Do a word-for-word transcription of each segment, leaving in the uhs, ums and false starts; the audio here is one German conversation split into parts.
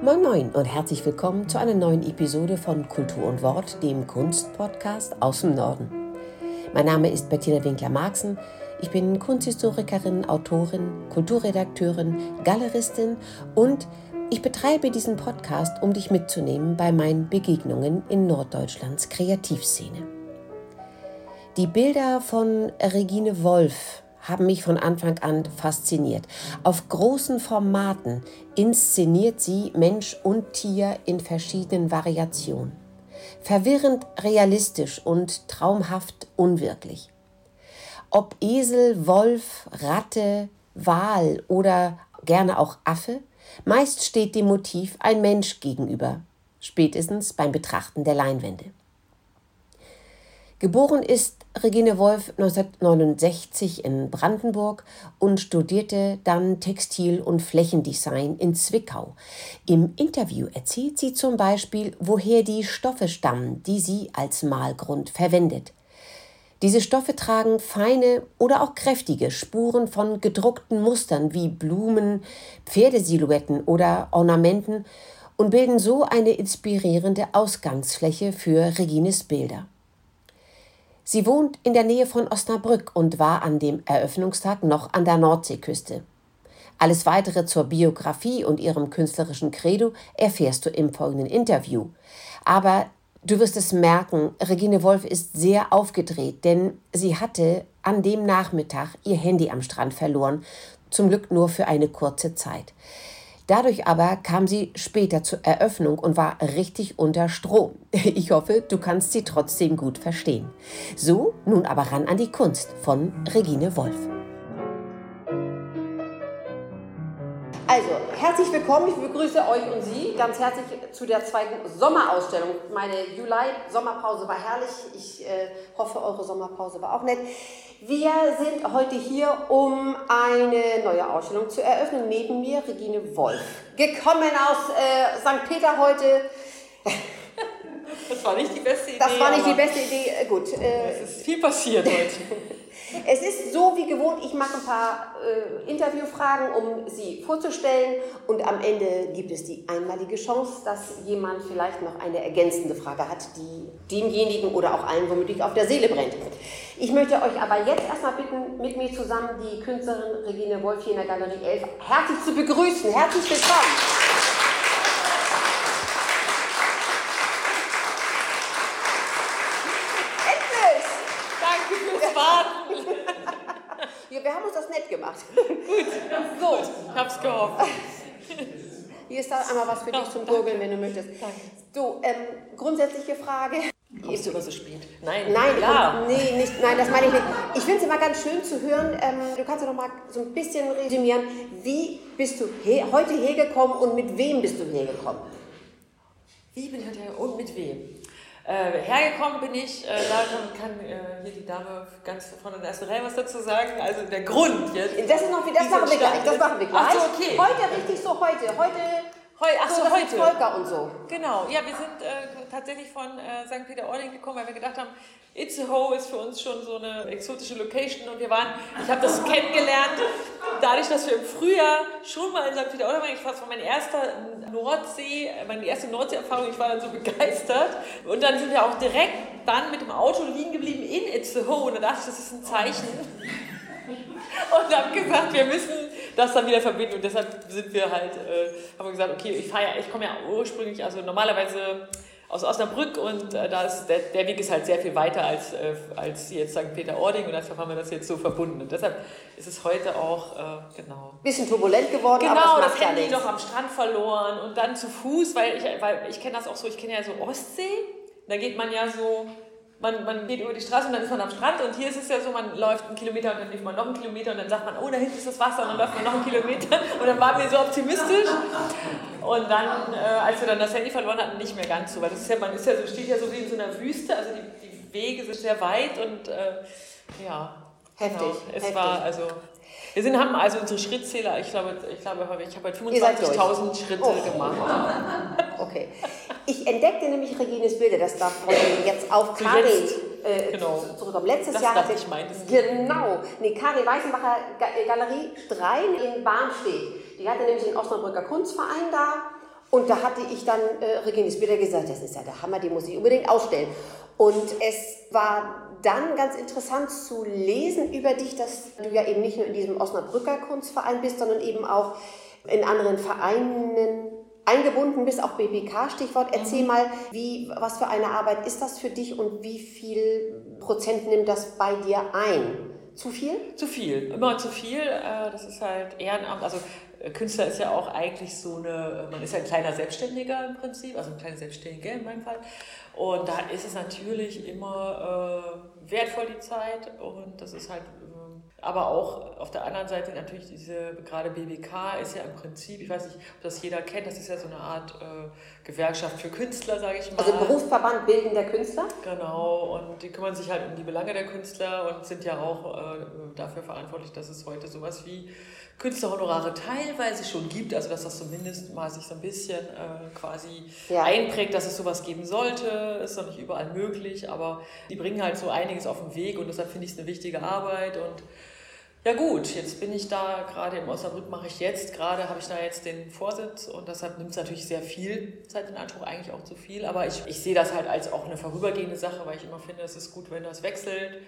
Moin Moin und herzlich willkommen zu einer neuen Episode von Kultur und Wort, dem Kunstpodcast aus dem Norden. Mein Name ist Bettina Winkler-Marxen. Ich bin Kunsthistorikerin, Autorin, Kulturredakteurin, Galeristin und ich betreibe diesen Podcast, um dich mitzunehmen bei meinen Begegnungen in Norddeutschlands Kreativszene. Die Bilder von Regine Wolf haben mich von Anfang an fasziniert. Auf großen Formaten inszeniert sie Mensch und Tier in verschiedenen Variationen. Verwirrend realistisch und traumhaft unwirklich. Ob Esel, Wolf, Ratte, Wal oder gerne auch Affe, meist steht dem Motiv ein Mensch gegenüber, spätestens beim Betrachten der Leinwände. Geboren ist Regine Wolf neunzehnhundertneunundsechzig in Brandenburg und studierte dann Textil- und Flächendesign in Zwickau. Im Interview erzählt sie zum Beispiel, woher die Stoffe stammen, die sie als Malgrund verwendet. Diese Stoffe tragen feine oder auch kräftige Spuren von gedruckten Mustern wie Blumen, Pferdesilhouetten oder Ornamenten und bilden so eine inspirierende Ausgangsfläche für Regines Bilder. Sie wohnt in der Nähe von Osnabrück und war an dem Eröffnungstag noch an der Nordseeküste. Alles Weitere zur Biografie und ihrem künstlerischen Credo erfährst du im folgenden Interview. Aber du wirst es merken, Regine Wolf ist sehr aufgedreht, denn sie hatte an dem Nachmittag ihr Handy am Strand verloren, zum Glück nur für eine kurze Zeit. Dadurch aber kam sie später zur Eröffnung und war richtig unter Strom. Ich hoffe, du kannst sie trotzdem gut verstehen. So, nun aber ran an die Kunst von Regine Wolf. Also, herzlich willkommen. Ich begrüße euch und Sie ganz herzlich zu der zweiten Sommerausstellung. Meine Juli-Sommerpause war herrlich. Ich äh, hoffe, eure Sommerpause war auch nett. Wir sind heute hier, um eine neue Ausstellung zu eröffnen. Neben mir Regine Wolf. Gekommen aus äh, Sankt Peter heute. Das war nicht die beste Idee. Das war nicht die beste Idee. Gut. Äh, es ist viel passiert heute. Es ist so wie gewohnt, ich mache ein paar äh, Interviewfragen, um sie vorzustellen und am Ende gibt es die einmalige Chance, dass jemand vielleicht noch eine ergänzende Frage hat, die demjenigen oder auch allen womöglich auf der Seele brennt. Ich möchte euch aber jetzt erstmal bitten, mit mir zusammen die Künstlerin Regine Wolf hier in der Galerie elf herzlich zu begrüßen. Herzlich willkommen! Ja, wir haben uns das nett gemacht. Gut, so. Ich hab's gehofft. Hier ist da einmal was für dich zum Gurgeln, wenn du möchtest. Danke. So, ähm, grundsätzliche Frage. Ist du immer so spät? Nein, nein, ja. nee, nicht, nein, das meine ich nicht. Ich finde es immer ganz schön zu hören. Ähm, du kannst ja noch mal so ein bisschen resümieren. Wie bist du he- heute hergekommen und mit wem bist du hergekommen? Wie bin ich heute hergekommen und mit wem? Äh, hergekommen bin ich, äh, da kann, kann äh, hier die Dame ganz von der ersten Reihe was dazu sagen, also der Grund jetzt. Das ist noch wie, das machen wir gleich, das machen wir gleich. Ach so, okay. Heute richtig so, heute, heute, Heu, ach so, so heute. Volker und so. Genau, ja, wir sind äh, tatsächlich von äh, Sankt Peter-Ording gekommen, weil wir gedacht haben, Itzehoe ist für uns schon so eine exotische Location und wir waren, ich habe das kennengelernt, dadurch, dass wir im Frühjahr schon mal in Sankt Peter-Ording waren, das war mein erster Nordsee, meine erste Nordsee-Erfahrung, ich war dann so begeistert und dann sind wir auch direkt dann mit dem Auto liegen geblieben in Itzehoe und da dachte ich, das ist ein Zeichen. Und habe gesagt, wir müssen das dann wieder verbinden und deshalb sind wir halt, äh, haben wir gesagt, okay, ich fahre ja, ich komme ja ursprünglich, also normalerweise aus Osnabrück und äh, da ist der, der Weg ist halt sehr viel weiter als, äh, als jetzt Sankt Peter-Ording und deshalb haben wir das jetzt so verbunden und deshalb ist es heute auch, äh, genau. Bisschen turbulent geworden, genau, aber das macht ja Handy nichts. noch am Strand verloren und dann zu Fuß, weil ich, weil ich kenne das auch so, ich kenne ja so Ostsee, da geht man ja so, Man, man geht über die Straße und dann ist man am Strand und hier ist es ja so, man läuft einen Kilometer und dann läuft man noch einen Kilometer und dann sagt man, oh, da hinten ist das Wasser und dann läuft man noch einen Kilometer und dann waren wir so optimistisch und dann, äh, als wir dann das Handy verloren hatten, nicht mehr ganz so, weil das ist ja, man ist ja so, steht ja so wie in so einer Wüste, also die, die Wege sind sehr weit und äh, ja, heftig, genau, es heftig. war also... Wir sind, haben also unsere Schrittzähler, ich glaube, ich, glaube, ich habe halt Ihr seid fünfundzwanzigtausend Schritte Oh. gemacht. Okay. Ich entdeckte nämlich Regines Bilder, das darf jetzt auf Karin äh, Genau. zurückkommen. Letztes Das Jahr dachte hatte ich, meintest du. Genau. Nee, Karin Weißenbacher, Ga- Galerie Strein in Barmstedt. Die hatte nämlich den Osnabrücker Kunstverein da Und da hatte ich dann äh, Regine Spieler gesagt, das ist ja der Hammer, die muss ich unbedingt ausstellen. Und es war dann ganz interessant zu lesen über dich, dass du ja eben nicht nur in diesem Osnabrücker Kunstverein bist, sondern eben auch in anderen Vereinen eingebunden bist, auch B B K Stichwort. Erzähl mhm. mal, wie, was für eine Arbeit ist das für dich und wie viel Prozent nimmt das bei dir ein? Zu viel? Zu viel, immer zu viel. Das ist halt Ehrenamt. Also Künstler ist ja auch eigentlich so eine, man ist ja ein kleiner Selbstständiger im Prinzip, also ein kleiner Selbstständiger in meinem Fall. Und da ist es natürlich immer äh, wertvoll, die Zeit. Und das ist halt, äh, aber auch auf der anderen Seite natürlich diese, gerade B B K ist ja im Prinzip, ich weiß nicht, ob das jeder kennt, das ist ja so eine Art äh, Gewerkschaft für Künstler, sage ich mal. Also Berufsverband bildender Künstler? Genau, und die kümmern sich halt um die Belange der Künstler und sind ja auch äh, dafür verantwortlich, dass es heute sowas wie Künstlerhonorare teilweise schon gibt, also dass das zumindest mal sich so ein bisschen äh, quasi ja. einprägt, dass es sowas geben sollte, ist noch nicht überall möglich, aber die bringen halt so einiges auf den Weg und deshalb finde ich es eine wichtige Arbeit und ja gut, jetzt bin ich da gerade im Osnabrück, mache ich jetzt, gerade habe ich da jetzt den Vorsitz und deshalb nimmt es natürlich sehr viel Zeit in Anspruch, eigentlich auch zu viel, aber ich, ich sehe das halt als auch eine vorübergehende Sache, weil ich immer finde, es ist gut, wenn das wechselt.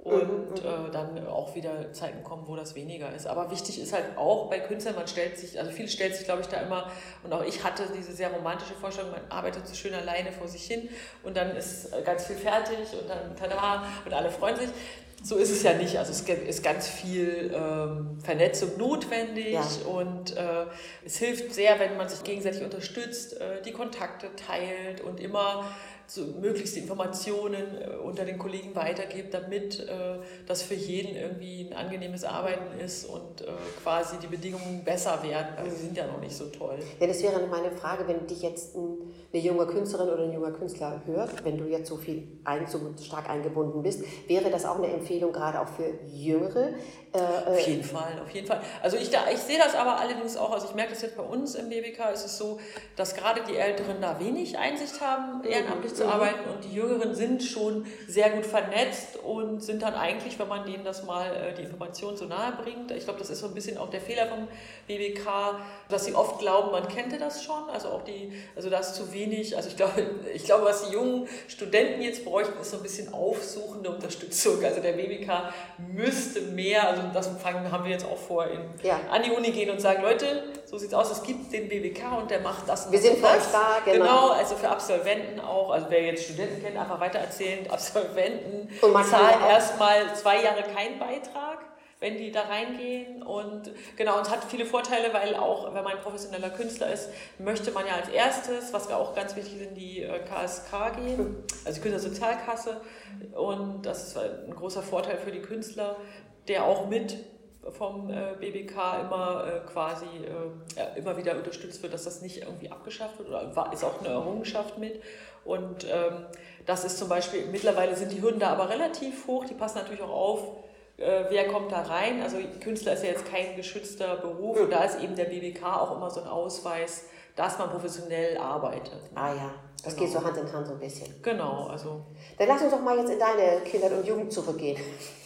Und äh, dann auch wieder Zeiten kommen, wo das weniger ist. Aber wichtig ist halt auch bei Künstlern, man stellt sich, also viele stellen sich, glaube ich, da immer, und auch ich hatte diese sehr romantische Vorstellung, man arbeitet so schön alleine vor sich hin und dann ist ganz viel fertig und dann tada und alle freuen sich. So ist es ja nicht. Also es ist ganz viel ähm, Vernetzung notwendig ja. und äh, es hilft sehr, wenn man sich gegenseitig unterstützt, äh, die Kontakte teilt und immer so möglichst die Informationen äh, unter den Kollegen weitergibt, damit äh, das für jeden irgendwie ein angenehmes Arbeiten ist und äh, quasi die Bedingungen besser werden, weil sie sind ja noch nicht so toll. Ja, das wäre noch meine Frage, wenn dich jetzt ein, eine junge Künstlerin oder ein junger Künstler hört, wenn du jetzt so viel ein, so stark eingebunden bist, wäre das auch eine Empfehlung gerade auch für Jüngere? Äh, auf jeden Fall, auf jeden Fall. Also ich, da, ich sehe das aber allerdings auch, also ich merke das jetzt bei uns im B B K, ist es so, dass gerade die Älteren da wenig Einsicht haben, ehrenamtlich zu arbeiten und die Jüngeren sind schon sehr gut vernetzt und sind dann eigentlich, wenn man denen das mal äh, die Information so nahe bringt, ich glaube, das ist so ein bisschen auch der Fehler vom B B K, dass sie oft glauben, man kannte das schon, also auch die, also da ist zu wenig, also ich glaube, ich glaube, was die jungen Studenten jetzt bräuchten, ist so ein bisschen aufsuchende Unterstützung, also der B B K müsste mehr, also das fangen, haben wir jetzt auch vor, in, ja. an die Uni gehen und sagen, Leute, so sieht's aus, es gibt den B B K und der macht das und wir das. Wir sind für euch da, genau. Genau, also für Absolventen auch, also wer jetzt Studenten kennt, einfach weitererzählen, Absolventen zahlen erstmal zwei Jahre keinen Beitrag, wenn die da reingehen und genau, und es hat viele Vorteile, weil auch, wenn man ein professioneller Künstler ist, möchte man ja als erstes, was wir auch ganz wichtig sind, die K S K gehen, also die Künstlersozialkasse und das ist ein großer Vorteil für die Künstler, der auch mit vom äh, B B K immer äh, quasi äh, immer wieder unterstützt wird, dass das nicht irgendwie abgeschafft wird oder war, ist auch eine Errungenschaft mit und ähm, das ist zum Beispiel, mittlerweile sind die Hürden da aber relativ hoch, die passen natürlich auch auf, äh, wer kommt da rein, also Künstler ist ja jetzt kein geschützter Beruf und da ist eben der B B K auch immer so ein Ausweis, dass man professionell arbeitet. Ah ja, das genau. geht so Hand in Hand so ein bisschen. Genau, also. Dann lass uns doch mal jetzt in deine Kindheit und Jugend zurückgehen.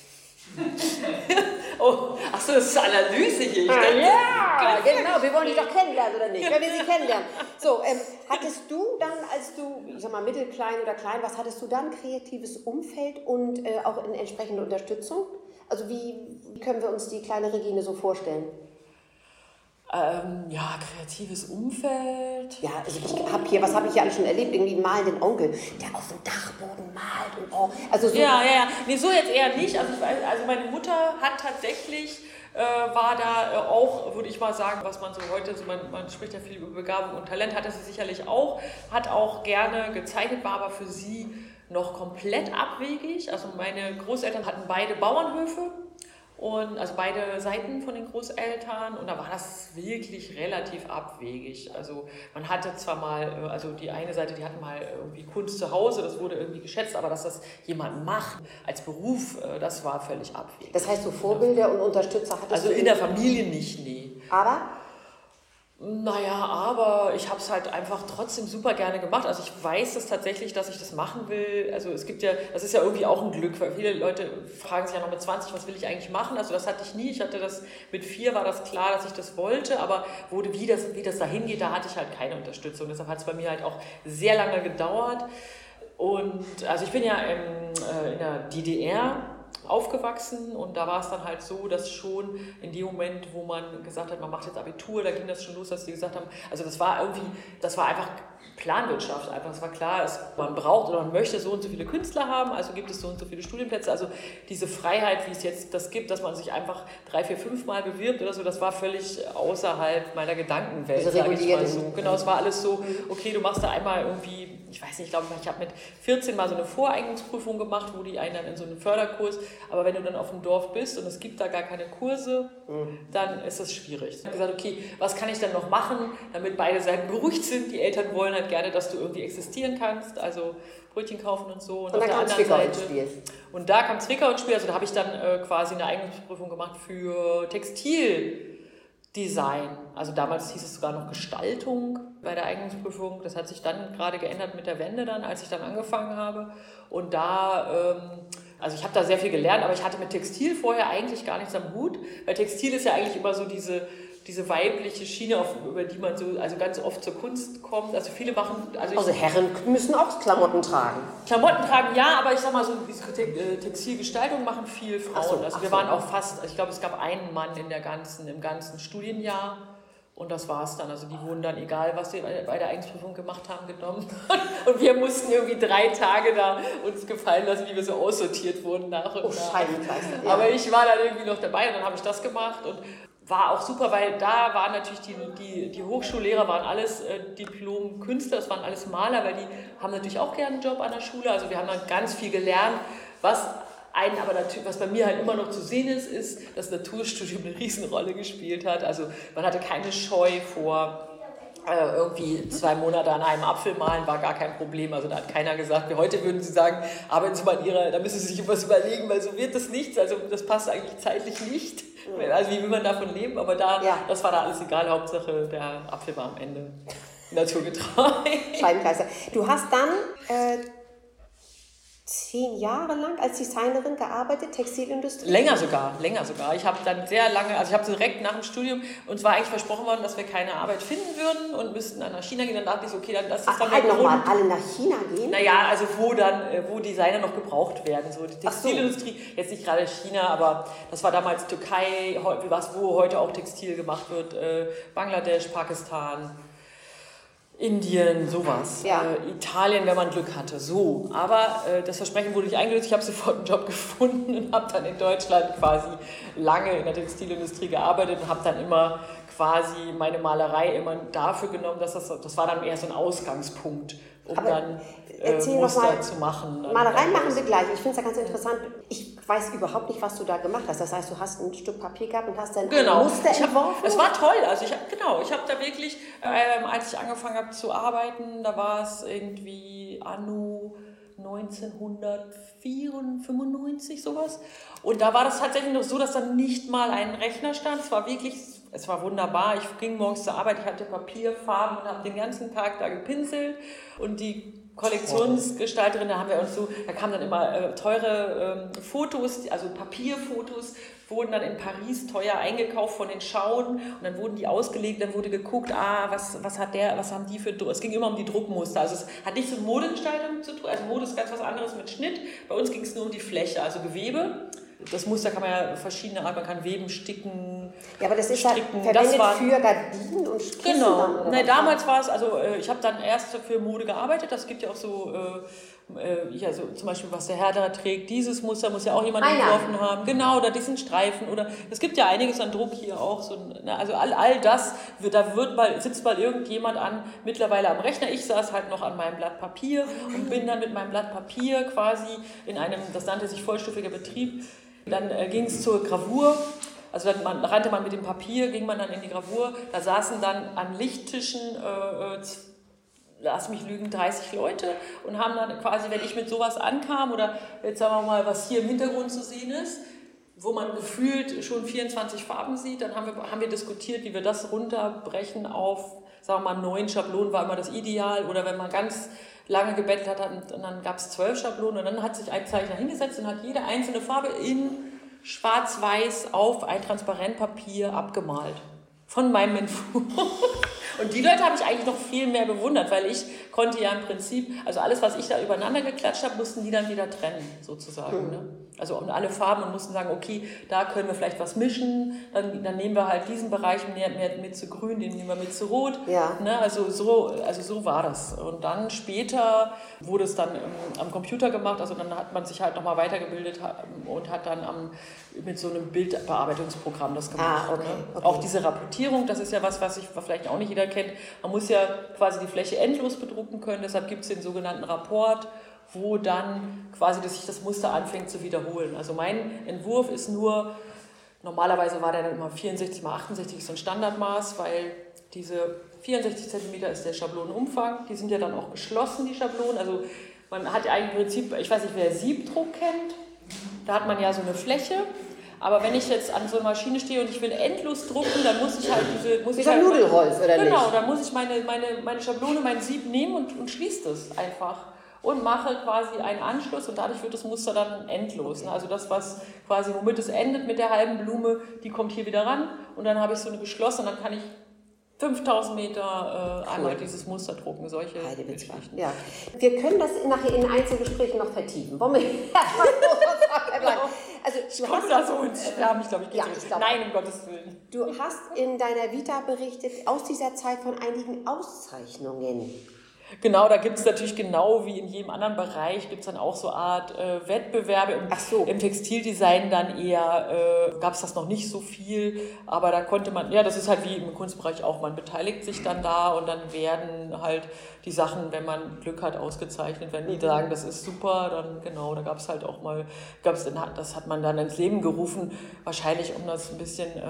Oh, achso, das ist Analyse hier. Ich ah, ja, genau, wir wollen dich doch kennenlernen, oder nicht? Wenn wir sie kennenlernen. So, ähm, hattest du dann, als du, ich sag mal, mittelklein oder klein, was hattest du dann kreatives Umfeld und äh, auch in entsprechende Unterstützung? Also wie, wie können wir uns die kleine Regine so vorstellen? Ähm, ja, kreatives Umfeld. Ja, also ich habe hier, was habe ich hier alles schon erlebt? Irgendwie einen malenden Onkel, der auf dem Dachboden malt und oh, also so. Ja, ja, ja. Nee, so jetzt eher nicht. Also, ich weiß, also meine Mutter hat tatsächlich, äh, war da äh, auch, würde ich mal sagen, was man so heute, so man, man spricht ja viel über Begabung und Talent, hatte sie sicherlich auch, hat auch gerne gezeichnet, war aber für sie noch komplett abwegig. Also meine Großeltern hatten beide Bauernhöfe. Und also beide Seiten von den Großeltern und da war das wirklich relativ abwegig. Also man hatte zwar mal, also die eine Seite, die hatten mal irgendwie Kunst zu Hause, das wurde irgendwie geschätzt, aber dass das jemand macht als Beruf, das war völlig abwegig. Das heißt, so Vorbilder und Unterstützer hattest also du? Also in der Familie nicht, nee. Aber? Naja, aber ich habe es halt einfach trotzdem super gerne gemacht. Also ich weiß es tatsächlich, dass ich das machen will. Also es gibt ja, das ist ja irgendwie auch ein Glück, weil viele Leute fragen sich ja noch mit zwanzig, was will ich eigentlich machen? Also das hatte ich nie. Ich hatte das, mit vier war das klar, dass ich das wollte, aber wo, wie, das, wie das dahin geht, da hatte ich halt keine Unterstützung. Deshalb hat es bei mir halt auch sehr lange gedauert. Und also ich bin ja im, äh, in der D D R aufgewachsen und da war es dann halt so, dass schon in dem Moment, wo man gesagt hat, man macht jetzt Abitur, da ging das schon los, dass die gesagt haben, also das war irgendwie, das war einfach Planwirtschaft, einfach, es war klar, es, man braucht oder man möchte so und so viele Künstler haben, also gibt es so und so viele Studienplätze, also diese Freiheit, wie es jetzt das gibt, dass man sich einfach drei, vier, fünf Mal bewirbt oder so, das war völlig außerhalb meiner Gedankenwelt, also sage ich mal so. Genau, es war alles so, okay, du machst da einmal irgendwie, ich weiß nicht, ich glaube, ich habe mit vierzehn Mal so eine Voreignungsprüfung gemacht, wo die einen dann in so einen Förderkurs, aber wenn du dann auf dem Dorf bist und es gibt da gar keine Kurse, mhm. dann ist das schwierig. Ich habe gesagt, okay, was kann ich denn noch machen, damit beide Seiten beruhigt sind? Die Eltern wollen halt gerne, dass du irgendwie existieren kannst, also Brötchen kaufen und so. Und, und auf dann der kam anderen Zwickau Seite, ins Spiel. Und da kam Zwickau ins Spiel, also da habe ich dann äh, quasi eine Eignungsprüfung gemacht für Textildesign. Also damals hieß es sogar noch Gestaltung bei der Eignungsprüfung. Das hat sich dann gerade geändert mit der Wende dann, als ich dann angefangen habe. Und da, ähm, also ich habe da sehr viel gelernt, aber ich hatte mit Textil vorher eigentlich gar nichts am Hut, weil Textil ist ja eigentlich immer so diese, diese weibliche Schiene, auf, über die man so, also ganz oft zur Kunst kommt. Also viele machen... Also, also Herren müssen auch Klamotten tragen. Klamotten tragen, ja, aber ich sag mal so, diese Textilgestaltung machen viel Frauen. So, also wir so. waren auch fast, also ich glaube, es gab einen Mann in der ganzen, im ganzen Studienjahr. Und das war's dann. Also die wurden dann, egal was sie bei der Eignungsprüfung gemacht haben, genommen. Und wir mussten irgendwie drei Tage da uns gefallen lassen, wie wir so aussortiert wurden nach und oh, nach. Scheibenkleister, ja. Aber ich war dann irgendwie noch dabei und dann habe ich das gemacht und war auch super, weil da waren natürlich die, die, die Hochschullehrer waren alles äh, Diplom-Künstler, das waren alles Maler, weil die haben natürlich auch gerne einen Job an der Schule. Also wir haben dann ganz viel gelernt, was Ein, aber natürlich, was bei mir halt immer noch zu sehen ist, ist, dass Naturstudium eine Riesenrolle gespielt hat. Also man hatte keine Scheu vor äh, irgendwie zwei Monate an einem Apfel malen, war gar kein Problem. Also da hat keiner gesagt, wie heute würden sie sagen, arbeiten Sie mal an Ihrer, da müssen Sie sich was überlegen, weil so wird das nichts. Also das passt eigentlich zeitlich nicht. Also wie will man davon leben? Aber da, ja. das war da alles egal. Hauptsache der Apfel war am Ende naturgetreu. Scheibenkleister. Du hast dann... Äh zehn Jahre lang als Designerin gearbeitet, Textilindustrie? Länger sogar, länger sogar. Ich habe dann sehr lange, also ich habe direkt nach dem Studium, uns war eigentlich versprochen worden, dass wir keine Arbeit finden würden und müssten dann nach China gehen. Dann dachte ich so, okay, dann das ist Ach, dann halt der nochmal, Grund. alle nach China gehen? Naja, also wo dann, wo Designer noch gebraucht werden. So die Textilindustrie, so. Jetzt nicht gerade China, aber das war damals Türkei, was, wo heute auch Textil gemacht wird, äh, Bangladesch, Pakistan. Indien, sowas. Ja. Äh, Italien, wenn man Glück hatte. So. Aber äh, das Versprechen wurde nicht eingelöst. Ich habe sofort einen Job gefunden und habe dann in Deutschland quasi lange in der Textilindustrie gearbeitet und habe dann immer quasi meine Malerei immer dafür genommen, dass das, das war dann eher so ein Ausgangspunkt, um aber dann äh, Muster mal, zu machen. Malerei machen wir gleich. Ich finde es ja ganz interessant. Ich weiß überhaupt nicht, was du da gemacht hast. Das heißt, du hast ein Stück Papier gehabt und hast dann genau. ein Muster hab, entworfen? Es war toll. Also ich hab, genau, ich habe da wirklich, ähm, als ich angefangen habe zu arbeiten, da war es irgendwie anno neunzehnhundertfünfundneunzig sowas. Und da war das tatsächlich noch so, dass dann nicht mal ein Rechner stand. Es war wirklich, es war wunderbar. Ich ging morgens zur Arbeit, ich hatte Papier, Farben und habe den ganzen Tag da gepinselt. Und die Kollektionsgestalterin, da haben wir uns so, da kamen dann immer äh, teure ähm, Fotos, also Papierfotos, wurden dann in Paris teuer eingekauft von den Schauen und dann wurden die ausgelegt, dann wurde geguckt, ah, was, was hat der, was haben die für, es ging immer um die Druckmuster, also es hat nichts mit Modegestaltung zu tun, also Mode ist ganz was anderes mit Schnitt, bei uns ging es nur um die Fläche, also Gewebe. Das Muster kann man ja verschiedene Art, man kann weben, sticken, ja, aber das ist stricken. Halt verwendet das war, für Gardinen und Kissen. Genau. Dann, Nein, damals war es, also äh, ich habe dann erst für Mode gearbeitet, das gibt ja auch so, äh, ja, so zum Beispiel, was der Herr da trägt, dieses Muster muss ja auch jemand entworfen haben, genau, oder diesen Streifen, oder es gibt ja einiges an Druck hier auch, so, ne, also all, all das, wird, da wird mal, sitzt mal irgendjemand an, mittlerweile am Rechner, ich saß halt noch an meinem Blatt Papier und bin dann mit meinem Blatt Papier quasi in einem, das nannte sich vollstufiger Betrieb. Dann äh, ging es zur Gravur, also dann man, rannte man mit dem Papier, ging man dann in die Gravur, da saßen dann an Lichttischen, äh, lass mich lügen, dreißig Leute und haben dann quasi, wenn ich mit sowas ankam oder jetzt sagen wir mal, was hier im Hintergrund zu sehen ist, wo man gefühlt schon vierundzwanzig Farben sieht. Dann haben wir, haben wir diskutiert, wie wir das runterbrechen auf, sagen wir mal, neun Schablonen war immer das Ideal. Oder wenn man ganz lange gebettelt hat, und dann gab es zwölf Schablonen. Und dann hat sich ein Zeichner hingesetzt und hat jede einzelne Farbe in schwarz-weiß auf ein Transparentpapier abgemalt. Von meinem Entwurf. Und die Leute habe ich eigentlich noch viel mehr bewundert, weil ich konnte ja im Prinzip, also alles, was ich da übereinander geklatscht habe, mussten die dann wieder trennen, sozusagen. Mhm. Ne? Also und alle Farben und mussten sagen, okay, da können wir vielleicht was mischen, dann, dann nehmen wir halt diesen Bereich mehr, mehr mit zu grün, den nehmen wir mit zu rot. Ja. Ne? Also, so, also so war das. Und dann später wurde es dann ähm, am Computer gemacht, also dann hat man sich halt nochmal weitergebildet und hat dann am, mit so einem Bildbearbeitungsprogramm das gemacht. Ah, okay, ne? okay. Auch diese Rapportierung, das ist ja was, was ich vielleicht auch nicht jeder kennt. Man muss ja quasi die Fläche endlos bedrucken können, deshalb gibt es den sogenannten Rapport, wo dann quasi dass sich das Muster anfängt zu wiederholen. Also mein Entwurf ist nur, normalerweise war der dann immer vierundsechzig mal achtundsechzig, ist so ein Standardmaß, weil diese vierundsechzig Zentimeter ist der Schablonenumfang, die sind ja dann auch geschlossen, die Schablonen. Also man hat ja eigentlich im Prinzip, ich weiß nicht, wer Siebdruck kennt, da hat man ja so eine Fläche. Aber wenn ich jetzt an so einer Maschine stehe und ich will endlos drucken, dann muss ich halt diese... Muss Wie ich so ein halt Nudelholz, oder nicht? Genau, dann muss ich meine, meine, meine Schablone, mein Sieb nehmen und, und schließe das einfach. Und mache quasi einen Anschluss und dadurch wird das Muster dann endlos. Ne? Also das, was quasi, womit es endet mit der halben Blume, die kommt hier wieder ran. Und dann habe ich so eine geschlossene, dann kann ich fünftausend Meter äh, cool. einmal dieses Muster drucken, solche Geschichten. Ja. Wir können das nachher in Einzelgesprächen noch vertiefen. Wollen wir erstmal also, ich komme da so ins Schwärmen, ich glaube, ich gehe ja, so. Nein, um Gottes Willen. Du hast in deiner Vita berichtet aus dieser Zeit von einigen Auszeichnungen. Genau, da gibt es natürlich genau wie in jedem anderen Bereich, gibt es dann auch so eine Art äh, Wettbewerbe. Im, Ach so. Im Textildesign dann eher, äh, gab es das noch nicht so viel, aber da konnte man, ja, das ist halt wie im Kunstbereich auch, man beteiligt sich dann da und dann werden halt die Sachen, wenn man Glück hat, ausgezeichnet. Wenn die sagen, das ist super, dann genau, da gab es halt auch mal, gab's, das hat man dann ins Leben gerufen, wahrscheinlich um das ein bisschen... Äh,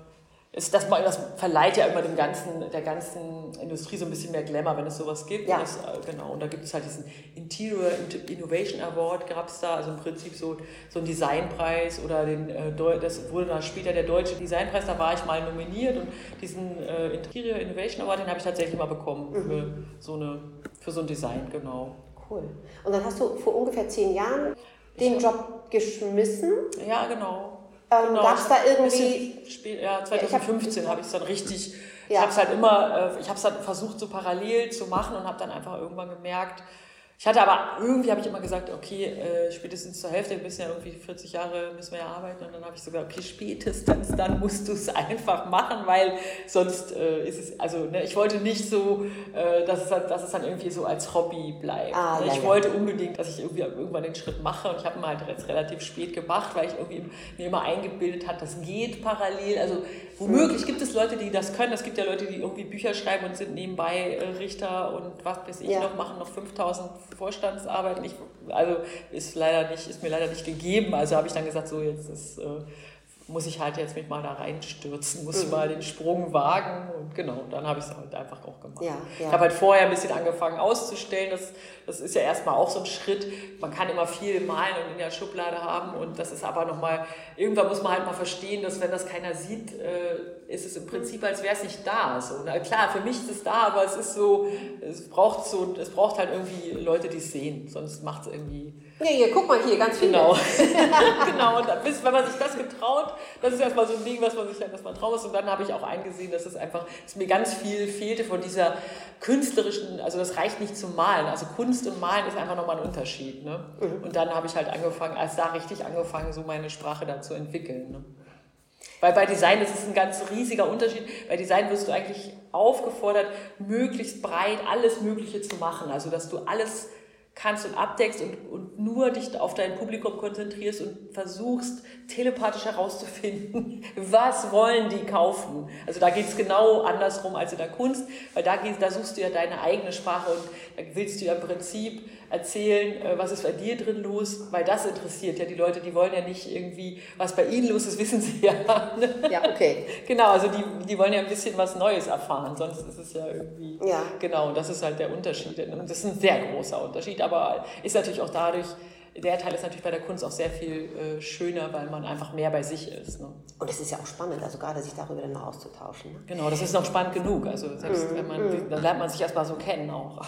Ist das, das verleiht ja immer dem ganzen, der ganzen Industrie so ein bisschen mehr Glamour, wenn es sowas gibt. Ja. Das, genau, und da gibt es halt diesen Interior Innovation Award, gab es da, also im Prinzip so, so einen Designpreis oder den, das wurde dann später der Deutsche Designpreis, da war ich mal nominiert und diesen äh, Interior Innovation Award, den habe ich tatsächlich mal bekommen mhm. für, so eine, für so ein Design, genau. Cool. Und dann hast du vor ungefähr zehn Jahren den Job geschmissen? Ja, genau. Ähm, genau. Gab es da irgendwie... Spät, ja, zwanzig fünfzehn habe ich es dann richtig... Ja. Ich habe es halt immer... Ich habe es dann versucht, so parallel zu machen und habe dann einfach irgendwann gemerkt... Ich hatte aber... Irgendwie habe ich immer gesagt, okay, äh, spätestens zur Hälfte, wir müssen ja irgendwie vierzig Jahre müssen wir ja arbeiten. Und dann habe ich so gesagt, okay, spätestens dann musst du es einfach machen, weil sonst äh, ist es... Also ne, ich wollte nicht so, äh, dass, es, dass es dann irgendwie so als Hobby bleibt. Ah, ich ja, wollte ja. unbedingt, dass ich irgendwie irgendwann den Schritt mache. Und ich habe ihn halt jetzt relativ spät gemacht, weil ich irgendwie mir immer eingebildet habe, das geht parallel. Also womöglich gibt es Leute, die das können. Es gibt ja Leute, die irgendwie Bücher schreiben und sind nebenbei äh, Richter und was weiß ich ja. noch, machen noch fünftausend Vorstandsarbeiten. Ich, also ist, leider nicht, ist mir leider nicht gegeben. Also habe ich dann gesagt, so jetzt ist, äh, muss ich halt jetzt mich mal da reinstürzen, muss ich mal den Sprung wagen. Und genau, dann habe ich es halt einfach auch gemacht. Ja, ja. Ich habe halt vorher ein bisschen angefangen auszustellen. Das, das ist ja erstmal auch so ein Schritt. Man kann immer viel malen und in der Schublade haben. Und das ist aber nochmal, irgendwann muss man halt mal verstehen, dass wenn das keiner sieht, äh, ist es im Prinzip, als wäre es nicht da. So, na klar, für mich ist es da, aber es ist so, es braucht so, es braucht halt irgendwie Leute, die es sehen. Sonst macht es irgendwie... Ja, hier, guck mal hier, ganz viel. Genau. Genau, und dann, wenn man sich das getraut, das ist erstmal so ein Ding, was man sich dann erstmal trauen muss. Und dann habe ich auch eingesehen, dass es einfach, dass mir ganz viel fehlte von dieser künstlerischen, also das reicht nicht zum Malen. Also Kunst und Malen ist einfach nochmal ein Unterschied. Ne? Mhm. Und dann habe ich halt angefangen, als da richtig angefangen, so meine Sprache dann zu entwickeln. Ne? Weil bei Design ist es ein ganz riesiger Unterschied. Bei Design wirst du eigentlich aufgefordert, möglichst breit alles Mögliche zu machen. Also dass du alles kannst und abdeckst und, und nur dich auf dein Publikum konzentrierst und versuchst, telepathisch herauszufinden, was wollen die kaufen. Also da geht es genau andersrum als in der Kunst, weil da, geht, da suchst du ja deine eigene Sprache und da willst du ja im Prinzip erzählen, was ist bei dir drin los, weil das interessiert ja die Leute, die wollen ja nicht irgendwie, was bei ihnen los ist, wissen sie ja. Ja, okay. Genau, also die, die wollen ja ein bisschen was Neues erfahren, sonst ist es ja irgendwie, ja. Genau, das ist halt der Unterschied. Und das ist ein sehr großer Unterschied, aber ist natürlich auch dadurch der Teil ist natürlich bei der Kunst auch sehr viel äh, schöner, weil man einfach mehr bei sich ist. Ne? Und es ist ja auch spannend, also gerade sich darüber dann noch auszutauschen. Ne? Genau, das ist noch spannend genug. Also selbst mm, wenn man, mm. dann lernt man sich erstmal so kennen auch.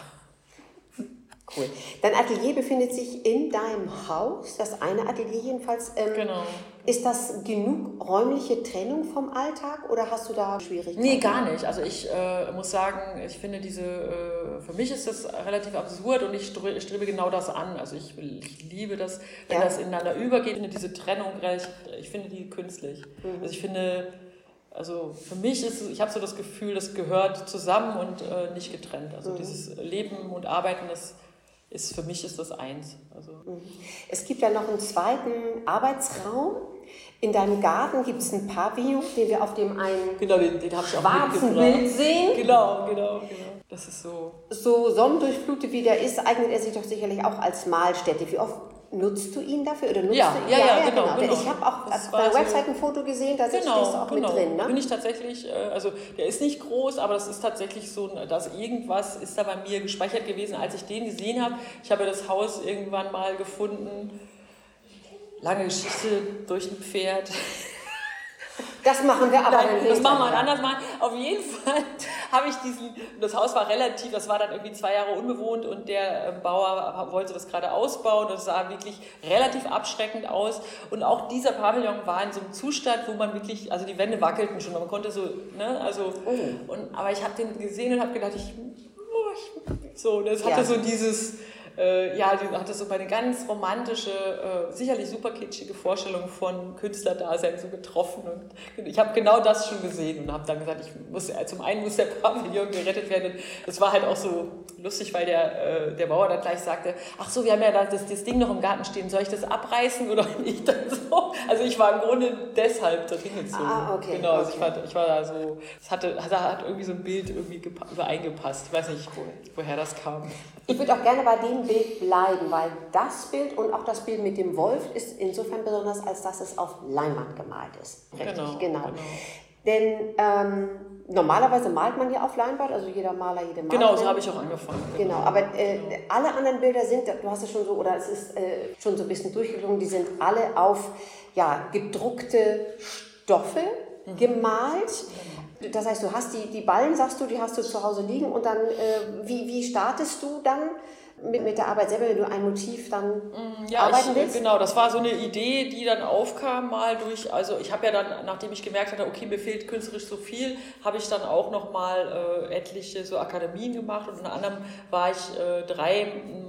Cool. Dein Atelier befindet sich in deinem Haus, das eine Atelier jedenfalls. Ähm, genau. Ist das genug räumliche Trennung vom Alltag oder hast du da Schwierigkeiten? Nee, gar nicht. Also ich äh, muss sagen, ich finde diese, äh, für mich ist das relativ absurd und ich strebe, strebe genau das an. Also ich, ich liebe das, wenn ja. das ineinander übergeht. Ich finde diese Trennung, ich finde die künstlich. Mhm. Also ich finde... Also für mich ist es, ich habe so das Gefühl, das gehört zusammen und äh, nicht getrennt. Also mhm. dieses Leben und Arbeiten, das ist für mich ist das eins. Also. Es gibt ja noch einen zweiten Arbeitsraum. In deinem Garten gibt es einen Pavillon, den wir auf dem einen genau, den, den schwarzen Bild sehen. Genau, genau, genau. Das ist so. So sonnendurchflutet wie der ist, eignet er sich doch sicherlich auch als Mahlstätte. Wie oft nutzt du ihn dafür? Oder nutzt ja, du ihn? Ja, ja, ja, genau. genau. Ich habe auch auf deiner so Website ein Foto gesehen, da genau, stehst du auch genau. mit drin. Ne? Da bin ich tatsächlich, also der ist nicht groß, aber das ist tatsächlich so, dass irgendwas ist da bei mir gespeichert gewesen, als ich den gesehen habe. Ich habe das Haus irgendwann mal gefunden, lange Geschichte durch ein Pferd. Das machen wir aber Nein, das machen wir ein anderes Mal. Auf jeden Fall habe ich diesen, das Haus war relativ, das war dann irgendwie zwei Jahre unbewohnt und der Bauer wollte das gerade ausbauen und es sah wirklich relativ abschreckend aus und auch dieser Pavillon war in so einem Zustand, wo man wirklich, also die Wände wackelten schon, man konnte so, ne, also, oh. und, aber ich habe den gesehen und habe gedacht, ich, oh, ich so, das hatte ja. so dieses, Äh, ja, die hatte so eine ganz romantische, äh, sicherlich super kitschige Vorstellung von Künstlerdasein so getroffen. Und ich habe genau das schon gesehen und habe dann gesagt, ich muss, zum einen muss der Pavillon gerettet werden. Das war halt auch so lustig, weil der, äh, der Bauer dann gleich sagte, ach so, wir haben ja das, das Ding noch im Garten stehen, soll ich das abreißen oder nicht? Dann so. Also ich war im Grunde deshalb da hingezogen. Ah, okay. Genau, also okay. ich, war, ich war da so, es hatte, hat irgendwie so ein Bild irgendwie übereingepasst. Ich weiß nicht, wo, woher das kam. Ich würde auch gerne bei dem Bild bleiben, weil das Bild und auch das Bild mit dem Wolf ist insofern besonders, als dass es auf Leinwand gemalt ist. Richtig, genau. genau. genau. Denn ähm, normalerweise malt man ja auf Leinwand, also jeder Maler, jede Malerin. Genau, so habe ich auch angefangen. Genau, genau aber äh, genau. alle anderen Bilder sind, du hast es schon so, oder es ist äh, schon so ein bisschen durchgelungen, die sind alle auf ja, gedruckte Stoffe mhm. gemalt. Das heißt, du hast die, die Ballen, sagst du, die hast du zu Hause liegen und dann, äh, wie, wie startest du dann mit, mit der Arbeit selber, wenn du ein Motiv dann ja, arbeiten ich, willst? Genau, das war so eine Idee, die dann aufkam mal durch, also ich habe ja dann, nachdem ich gemerkt hatte, okay, mir fehlt künstlerisch so viel, habe ich dann auch nochmal äh, etliche so Akademien gemacht und unter anderem war ich äh, drei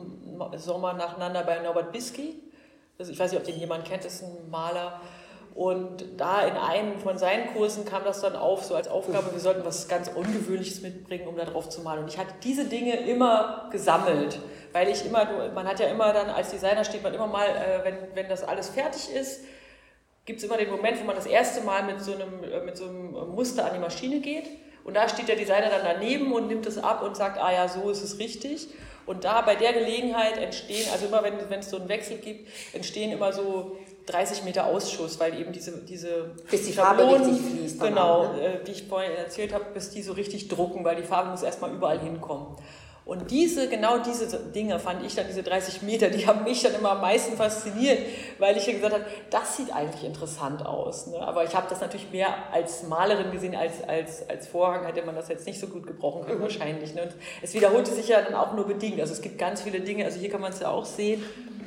Sommer nacheinander bei Norbert Bisky. Also ich weiß nicht, ob den jemand kennt, das ist ein Maler. Und da in einem von seinen Kursen kam das dann auf, so als Aufgabe, wir sollten was ganz Ungewöhnliches mitbringen, um da drauf zu malen. Und ich hatte diese Dinge immer gesammelt, weil ich immer, man hat ja immer dann, als Designer steht man immer mal, wenn, wenn das alles fertig ist, gibt es immer den Moment, wo man das erste Mal mit so einem, mit so einem Muster an die Maschine geht. Und da steht der Designer dann daneben und nimmt es ab und sagt, ah ja, so ist es richtig. Und da bei der Gelegenheit entstehen, also immer wenn, wenn es so einen Wechsel gibt, entstehen immer so dreißig Meter Ausschuss, weil eben diese, diese bis die Farbe Schablonen, richtig fließt. Genau, auch, ne? die ich vorhin erzählt habe, bis die so richtig drucken, weil die Farbe muss erstmal überall hinkommen. Und diese, genau diese Dinge fand ich dann, diese dreißig Meter, die haben mich dann immer am meisten fasziniert, weil ich ja gesagt habe, das sieht eigentlich interessant aus. Ne? Aber ich habe das natürlich mehr als Malerin gesehen, als, als, als Vorhang hätte man das jetzt nicht so gut gebrauchen können, mhm. wahrscheinlich. Ne? Und es wiederholte sich ja dann auch nur bedingt. Also es gibt ganz viele Dinge, also hier kann man es ja auch sehen,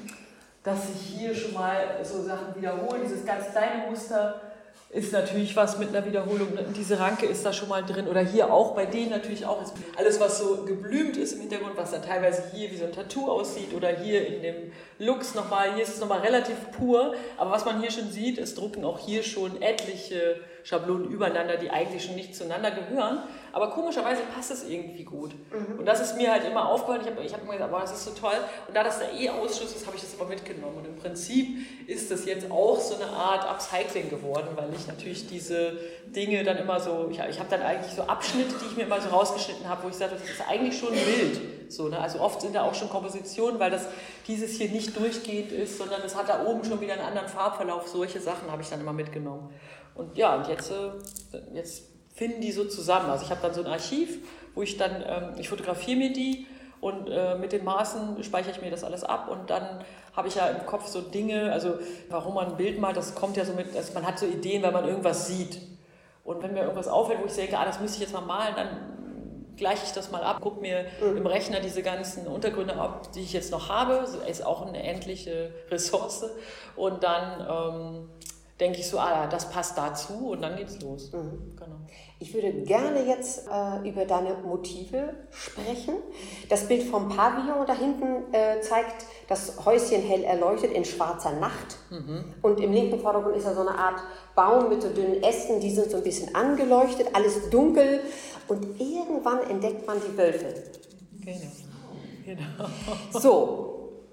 dass sich hier schon mal so Sachen wiederholen. Dieses ganz kleine Muster ist natürlich was mit einer Wiederholung. Diese Ranke ist da schon mal drin. Oder hier auch, bei denen natürlich auch. Alles, was so geblümt ist im Hintergrund, was dann teilweise hier wie so ein Tattoo aussieht oder hier in dem Lux nochmal, hier ist es nochmal relativ pur. Aber was man hier schon sieht, es drucken auch hier schon etliche Schablonen übereinander, die eigentlich schon nicht zueinander gehören. Aber komischerweise passt es irgendwie gut. Mhm. Und das ist mir halt immer aufgefallen. Ich habe ich hab immer gesagt, boah, das ist so toll. Und da das der E-Ausschuss ist, habe ich das aber mitgenommen. Und im Prinzip ist das jetzt auch so eine Art Upcycling geworden, weil ich natürlich diese Dinge dann immer so, ich, ich habe dann eigentlich so Abschnitte, die ich mir immer so rausgeschnitten habe, wo ich sage, das ist eigentlich schon wild. So, ne? Also oft sind da auch schon Kompositionen, weil das dieses hier nicht durchgehend ist, sondern es hat da oben schon wieder einen anderen Farbverlauf. Solche Sachen habe ich dann immer mitgenommen. Und ja, und jetzt, jetzt finden die so zusammen. Also ich habe dann so ein Archiv, wo ich dann, ähm, ich fotografiere mir die und äh, mit den Maßen speichere ich mir das alles ab und dann habe ich ja im Kopf so Dinge, also warum man ein Bild malt, das kommt ja so mit, also man hat so Ideen, weil man irgendwas sieht. Und wenn mir irgendwas auffällt, wo ich denke, ah, das müsste ich jetzt mal malen, dann gleiche ich das mal ab, gucke mir mhm. im Rechner diese ganzen Untergründe ab, die ich jetzt noch habe, das ist auch eine endliche Ressource und dann ähm, denke ich so, ah, das passt dazu und dann geht's los. Mhm. Genau. Ich würde gerne jetzt äh, über deine Motive sprechen. Das Bild vom Pavillon da hinten äh, zeigt das Häuschen hell erleuchtet in schwarzer Nacht. Mhm. Und im linken Vordergrund ist ja so eine Art Baum mit so dünnen Ästen, die sind so ein bisschen angeleuchtet, alles dunkel. Und irgendwann entdeckt man die Wölfe. Genau. Genau. So.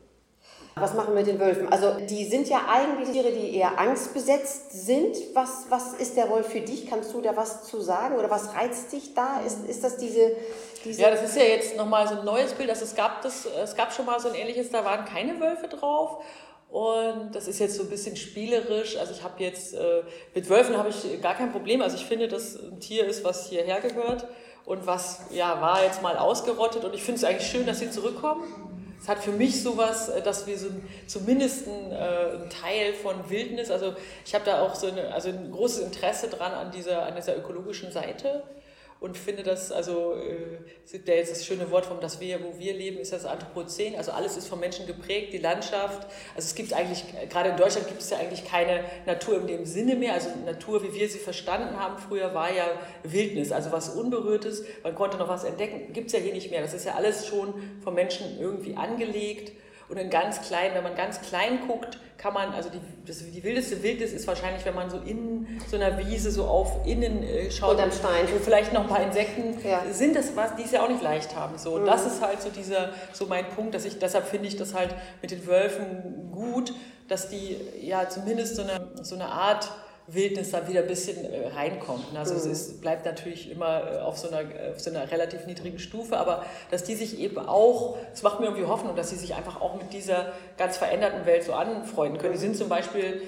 Was machen wir mit den Wölfen? Also die sind ja eigentlich Tiere, die eher angstbesetzt sind. Was, was ist der Wolf für dich? Kannst du da was zu sagen? Oder was reizt dich da? Ist, ist das diese, diese... Ja, das ist ja jetzt nochmal so ein neues Bild. Also es gab, das, es gab schon mal so ein ähnliches, da waren keine Wölfe drauf. Und das ist jetzt so ein bisschen spielerisch. Also ich habe jetzt, äh, mit Wölfen habe ich gar kein Problem. Also ich finde, dass ein Tier ist, was hierher gehört und was, ja, war jetzt mal ausgerottet. Und ich finde es eigentlich schön, dass sie zurückkommen. Es hat für mich sowas, dass wir so zumindest ein, äh, ein Teil von Wildnis, also ich habe da auch so eine, also ein großes Interesse dran an dieser, an dieser ökologischen Seite und finde das, also äh, der jetzt das schöne Wort vom das Wir, wo wir leben, ist das Anthropozän, also alles ist vom Menschen geprägt, die Landschaft, also es gibt eigentlich, gerade in Deutschland gibt es ja eigentlich keine Natur in dem Sinne mehr, also Natur, wie wir sie verstanden haben, früher war ja Wildnis, also was Unberührtes, man konnte noch was entdecken, gibt es ja hier nicht mehr, das ist ja alles schon vom Menschen irgendwie angelegt. Und in ganz klein, wenn man ganz klein guckt, kann man, also die, das, die wildeste Wildnis ist wahrscheinlich, wenn man so in so einer Wiese so auf innen äh, schaut. Und am Stein. Und vielleicht noch ein paar Insekten ja. sind das was, die es ja auch nicht leicht haben. So. Und mhm. das ist halt so dieser, so mein Punkt, dass ich, deshalb finde ich das halt mit den Wölfen gut, dass die ja zumindest so eine, so eine Art Wildnis da wieder ein bisschen äh, reinkommt. Also mhm. es ist, bleibt natürlich immer äh, auf, so einer, auf so einer relativ niedrigen Stufe, aber dass die sich eben auch, es macht mir irgendwie Hoffnung, dass sie sich einfach auch mit dieser ganz veränderten Welt so anfreunden können. Die sind zum Beispiel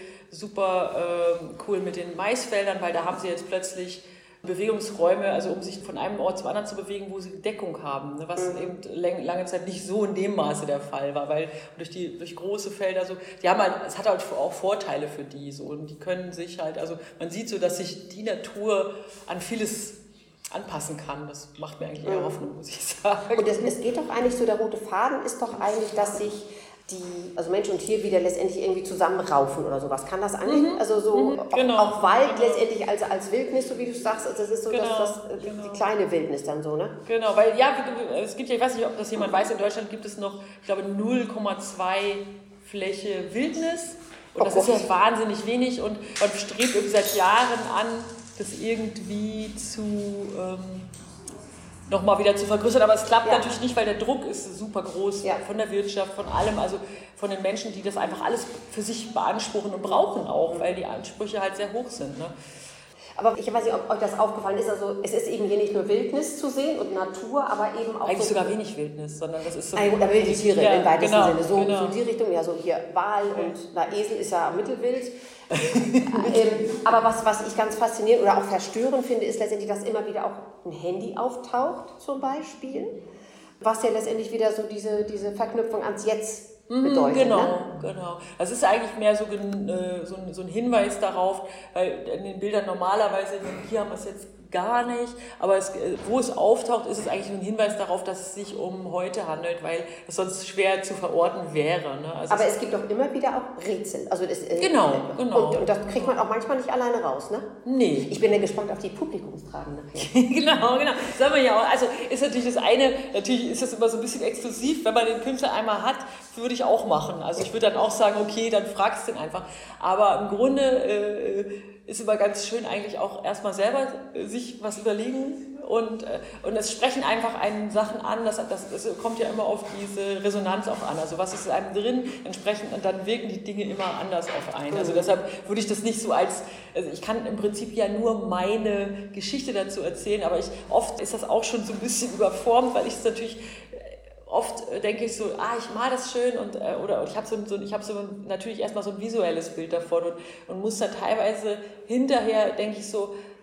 super äh, cool mit den Maisfeldern, weil da haben sie jetzt plötzlich Bewegungsräume, also um sich von einem Ort zum anderen zu bewegen, wo sie Deckung haben, ne, was mhm. eben lange Zeit nicht so in dem Maße der Fall war, weil durch die durch große Felder so, die haben halt, es hat halt auch Vorteile für die so und die können sich halt, also man sieht so, dass sich die Natur an vieles anpassen kann. Das macht mir eigentlich eher Hoffnung, muss ich sagen. Und es, es geht doch eigentlich so, der rote Faden ist doch eigentlich, dass sich die, also Mensch und Tier wieder letztendlich irgendwie zusammenraufen oder sowas. Kann das eigentlich, mhm. also so mhm. genau. auch, auch Wald genau. letztendlich als, als Wildnis, so wie du sagst, also das ist so genau. das, das, die, genau. die kleine Wildnis dann so, ne? Genau, weil ja, es gibt ja, ich weiß nicht, ob das jemand weiß, in Deutschland gibt es noch, ich glaube, null Komma zwei Fläche Wildnis und das oh, ist ja wahnsinnig wenig und man strebt irgendwie seit Jahren an, das irgendwie zu... Ähm, nochmal wieder zu vergrößern, aber es klappt ja. natürlich nicht, weil der Druck ist super groß ja. von der Wirtschaft, von allem, also von den Menschen, die das einfach alles für sich beanspruchen und brauchen auch, weil die Ansprüche halt sehr hoch sind. Ne? Aber ich weiß nicht, ob euch das aufgefallen ist, also es ist eben hier nicht nur Wildnis zu sehen und Natur, aber eben auch... Eigentlich so sogar wenig Wildnis, sondern das ist so... Eigentlich, da wilde Tiere ja, im weitesten genau, Sinne, so, genau. so die Richtung, ja so hier Wal und na, Esel ist ja mittelwild. ähm, aber was, was ich ganz faszinierend oder auch verstörend finde, ist letztendlich, dass immer wieder auch ein Handy auftaucht zum Beispiel, was ja letztendlich wieder so diese, diese Verknüpfung ans Jetzt bedeutet. Genau, ne? genau. Das ist eigentlich mehr so, so, ein, so ein Hinweis darauf, weil in den Bildern normalerweise, hier haben wir es jetzt gar nicht, aber es, wo es auftaucht, ist es eigentlich ein Hinweis darauf, dass es sich um heute handelt, weil es sonst schwer zu verorten wäre. Ne? Also aber es, es gibt auch immer wieder auch Rätsel. Also das, genau, äh, genau. Und, und das kriegt man auch manchmal nicht alleine raus, ne? Nee. Ich bin ja gespannt auf die Publikumsfragen nachher. genau, genau. Das soll man ja auch. Also ist natürlich das eine, natürlich ist das immer so ein bisschen exklusiv, wenn man den Künstler einmal hat, würde ich auch machen. Also ich würde dann auch sagen, okay, dann fragst du den einfach. Aber im Grunde äh, ist immer ganz schön eigentlich auch erstmal selber sich was überlegen und, und es sprechen einfach einen Sachen an, das, das, das kommt ja immer auf diese Resonanz auch an, also was ist in einem drin, entsprechend, und dann wirken die Dinge immer anders auf einen, also deshalb würde ich das nicht so als, also ich kann im Prinzip ja nur meine Geschichte dazu erzählen, aber ich, oft ist das auch schon so ein bisschen überformt, weil ich es natürlich oft denke ich so, ah, ich mal das schön und äh, oder ich habe so, so, ich hab so ein, natürlich erstmal so ein visuelles Bild davon und, und muss dann teilweise hinterher, denke ich so,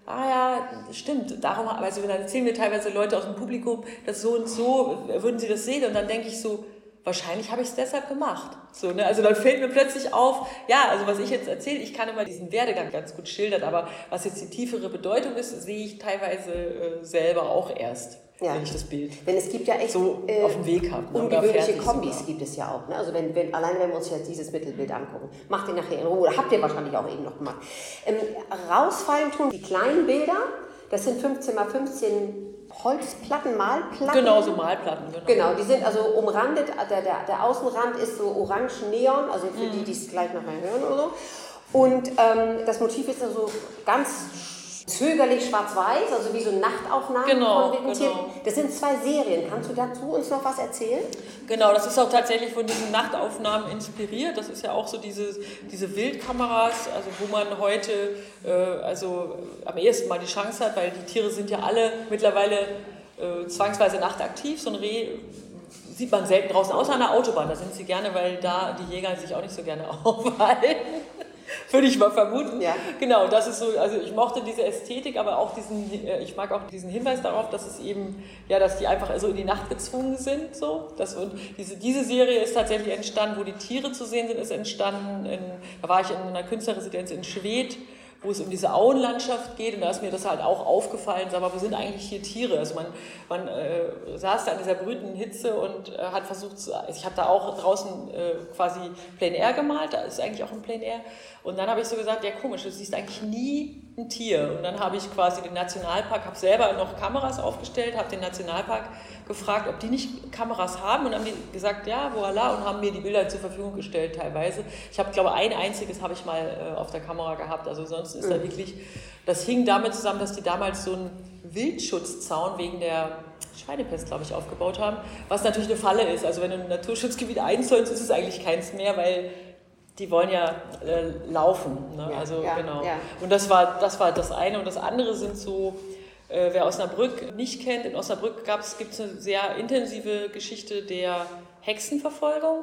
ah ja, stimmt, darum, also dann erzählen mir teilweise Leute aus dem Publikum, dass so und so, würden sie das sehen? Und dann denke ich so, wahrscheinlich habe ich es deshalb gemacht. So, ne? Also dann fällt mir plötzlich auf, ja, also was ich jetzt erzähle, ich kann immer diesen Werdegang ganz gut schildern, aber was jetzt die tiefere Bedeutung ist, sehe ich teilweise äh, selber auch erst. Ja. Wenn ich das Bild Denn es gibt ja echt so äh, auf dem Weg habe. Ne? Ungewöhnliche Kombis gibt es ja auch. Ne? Also wenn, wenn, alleine wenn wir uns jetzt dieses Mittelbild angucken, macht ihr nachher in Ruhe, oder habt ihr wahrscheinlich auch eben noch gemacht. Ähm, rausfallen tun die kleinen Bilder, das sind fünfzehn mal fünfzehn Holzplatten, Malplatten. Genau, so Malplatten. Genau, genau die sind also umrandet, der, der, der Außenrand ist so orange-neon, also für mm. die, die es gleich nachher hören oder so. Und ähm, das Motiv ist also ganz zögerlich schwarz-weiß, also wie so Nachtaufnahmen genau, von genau. Das sind zwei Serien. Kannst du dazu uns noch was erzählen? Genau, das ist auch tatsächlich von diesen Nachtaufnahmen inspiriert. Das ist ja auch so diese, diese Wildkameras, also wo man heute äh, also am ehesten mal die Chance hat, weil die Tiere sind ja alle mittlerweile äh, zwangsweise nachtaktiv. So ein Reh sieht man selten draußen, außer an der Autobahn. Da sind sie gerne, weil da die Jäger sich auch nicht so gerne aufhalten. Würde ich mal vermuten. Ja. Genau, das ist so, also ich mochte diese Ästhetik, aber auch diesen, ich mag auch diesen Hinweis darauf, dass es eben, ja, dass die einfach so in die Nacht gezwungen sind, so. Das, und diese, diese Serie ist tatsächlich entstanden, wo die Tiere zu sehen sind, ist entstanden, in, da war ich in einer Künstlerresidenz in Schwedt, wo es um diese Auenlandschaft geht, und da ist mir das halt auch aufgefallen, aber wo sind eigentlich hier Tiere? Also man, man äh, saß da in dieser brütenden Hitze und äh, hat versucht, zu, also ich habe da auch draußen äh, quasi Plein Air gemalt, da ist eigentlich auch ein Plein Air, und dann habe ich so gesagt, ja komisch, du siehst eigentlich nie ein Tier, und dann habe ich quasi den Nationalpark, habe selber noch Kameras aufgestellt, habe den Nationalpark gefragt, ob die nicht Kameras haben, und haben die gesagt, ja, voilà, und haben mir die Bilder zur Verfügung gestellt teilweise. Ich habe, glaube ein einziges habe ich mal äh, auf der Kamera gehabt, also sonst ist da wirklich, das hing damit zusammen, dass die damals so einen Wildschutzzaun wegen der Schweinepest, glaube ich, aufgebaut haben, was natürlich eine Falle ist. Also wenn du ein Naturschutzgebiet einzäunst, ist es eigentlich keins mehr, weil die wollen ja äh, laufen. Ne? Ja, also ja, genau. Ja. Und das war, das war das eine. Und das andere sind so, äh, wer Osnabrück nicht kennt, in Osnabrück gibt es eine sehr intensive Geschichte der Hexenverfolgung.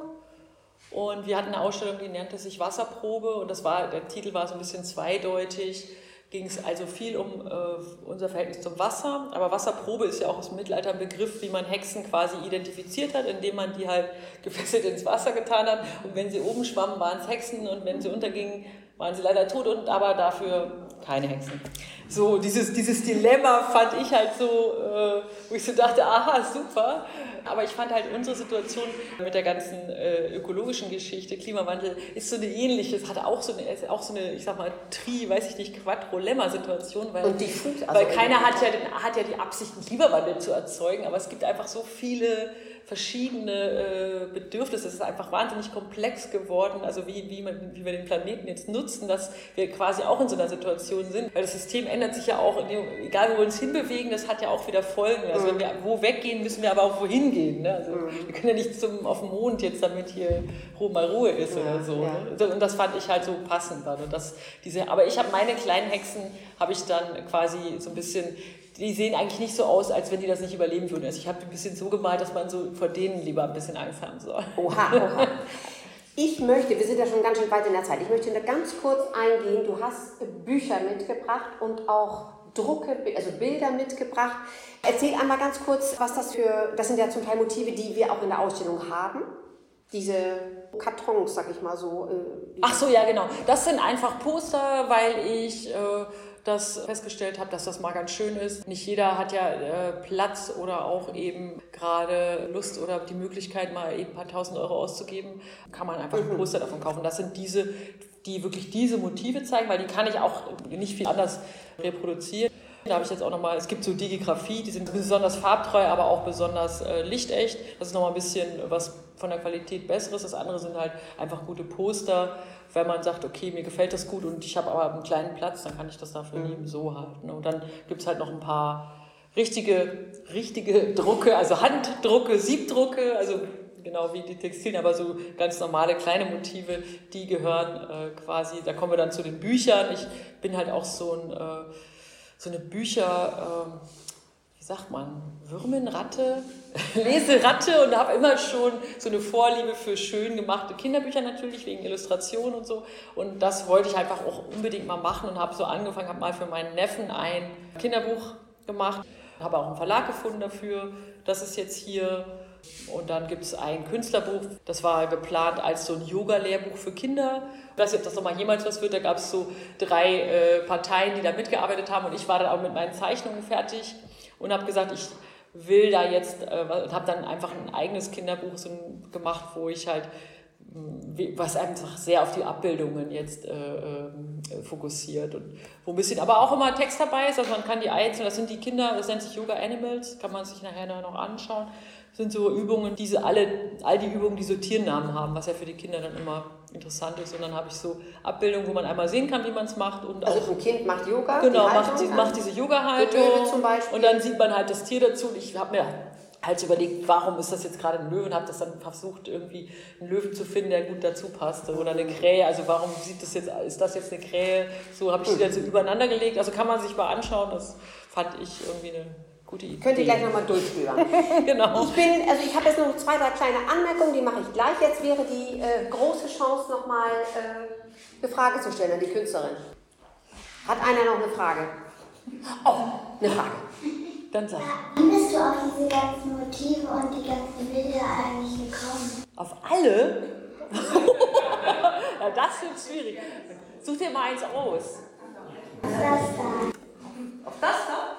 Und wir hatten eine Ausstellung, die nannte sich Wasserprobe, und das war, der Titel war so ein bisschen zweideutig. Ging es also viel um äh, unser Verhältnis zum Wasser, aber Wasserprobe ist ja auch aus dem Mittelalter ein Begriff, wie man Hexen quasi identifiziert hat, indem man die halt gefesselt ins Wasser getan hat, und wenn sie oben schwammen, waren es Hexen, und wenn sie untergingen, waren sie leider tot, und aber dafür keine Hexen. So, dieses, dieses Dilemma fand ich halt so, äh, wo ich so dachte, aha, super. Aber ich fand halt unsere Situation mit der ganzen äh, ökologischen Geschichte, Klimawandel, ist so eine ähnliche, es hat auch so eine, auch so eine, ich sag mal, Tri, weiß ich nicht, Quadrolemma-Situation, weil, und diffus, also weil keiner hat ja, den, hat ja die Absicht, einen Klimawandel zu erzeugen, aber es gibt einfach so viele verschiedene äh, Bedürfnisse. Es ist einfach wahnsinnig komplex geworden, also wie, wie, man, wie wir den Planeten jetzt nutzen, dass wir quasi auch in so einer Situation sind, weil das System ändert sich ja auch, egal wo wir uns hinbewegen, das hat ja auch wieder Folgen. Also wenn wir wo weggehen, müssen wir aber auch wohin gehen. Ne? Also wir können ja nicht zum, auf den Mond jetzt, damit hier mal Ruhe ist, ja, oder so. Ja. Ne? Und das fand ich halt so passend. Also das, diese, aber ich habe meine kleinen Hexen, habe ich dann quasi so ein bisschen, die sehen eigentlich nicht so aus, als wenn die das nicht überleben würden. Also ich habe ein bisschen so gemalt, dass man so vor denen lieber ein bisschen Angst haben soll. Oha, oha. Ich möchte, wir sind ja schon ganz schön weit in der Zeit, ich möchte da ganz kurz eingehen. Du hast Bücher mitgebracht und auch Drucke, also Bilder mitgebracht. Erzähl einmal ganz kurz, was das für, das sind ja zum Teil Motive, die wir auch in der Ausstellung haben. Diese Kartons, sag ich mal so. Ach so, ja genau. Das sind einfach Poster, weil ich äh, das festgestellt habe, dass das mal ganz schön ist. Nicht jeder hat ja äh, Platz oder auch eben gerade Lust oder die Möglichkeit, mal eben ein paar tausend Euro auszugeben. Kann man einfach ein Poster davon kaufen. Das sind diese, die wirklich diese Motive zeigen, weil die kann ich auch nicht viel anders reproduzieren. Da habe ich jetzt auch nochmal, es gibt so Digigraphie, die sind besonders farbtreu, aber auch besonders äh, lichtecht. Das ist nochmal ein bisschen was von der Qualität Besseres. Das andere sind halt einfach gute Poster. Wenn man sagt, okay, mir gefällt das gut und ich habe aber einen kleinen Platz, dann kann ich das dafür mhm. nehmen, so halten. Und dann gibt es halt noch ein paar richtige, richtige Drucke, also Handdrucke, Siebdrucke, also genau wie die Textilien, aber so ganz normale kleine Motive, die gehören äh, quasi, da kommen wir dann zu den Büchern. Ich bin halt auch so ein... Äh, so eine Bücher, ähm, wie wie sagt man, Würmenratte, Leseratte und habe immer schon so eine Vorliebe für schön gemachte Kinderbücher natürlich, wegen Illustration und so. Und das wollte ich einfach auch unbedingt mal machen und habe so angefangen, habe mal für meinen Neffen ein Kinderbuch gemacht. Habe auch einen Verlag gefunden dafür. Das ist jetzt hier. Und dann gibt es ein Künstlerbuch, das war geplant als so ein Yoga-Lehrbuch für Kinder. Ich weiß nicht, ob das nochmal jemals was wird. Da gab es so drei äh, Parteien, die da mitgearbeitet haben. Und ich war dann auch mit meinen Zeichnungen fertig und habe gesagt, ich will da jetzt, äh, und habe dann einfach ein eigenes Kinderbuch so gemacht, wo ich halt, was einfach sehr auf die Abbildungen jetzt äh, äh, fokussiert und wo ein bisschen, aber auch immer Text dabei ist, also man kann die einzelnen, das sind die Kinder, das nennt sich Yoga Animals, kann man sich nachher noch anschauen. Das sind so Übungen, diese alle, all die Übungen, die so Tiernamen haben, was ja für die Kinder dann immer interessant ist. Und dann habe ich so Abbildungen, wo man einmal sehen kann, wie man es macht. Und also auch, ein Kind macht Yoga? Genau, die macht, die, macht diese Yoga-Haltung. Zum Beispiel. Und dann sieht man halt das Tier dazu. Und ich habe mir halt überlegt, warum ist das jetzt gerade ein Löwe? Und habe das dann versucht, irgendwie einen Löwen zu finden, der gut dazu passt. Oder eine Krähe. Also warum sieht das jetzt, ist das jetzt eine Krähe? So habe ich die dann so übereinander gelegt. Also kann man sich mal anschauen. Das fand ich irgendwie eine gute Idee. Könnt ihr gleich nochmal durchführen. Genau. Ich bin, also ich habe jetzt noch zwei, drei kleine Anmerkungen, die mache ich gleich. Jetzt wäre die äh, große Chance, nochmal äh, eine Frage zu stellen an die Künstlerin. Hat einer noch eine Frage? Oh, eine Frage. Dann sag. Wie bist du auf diese ganzen Motive und die ganzen Bilder eigentlich gekommen? Auf alle? Ja, das wird schwierig. Such dir mal eins aus. Was ist das da? Auf das da?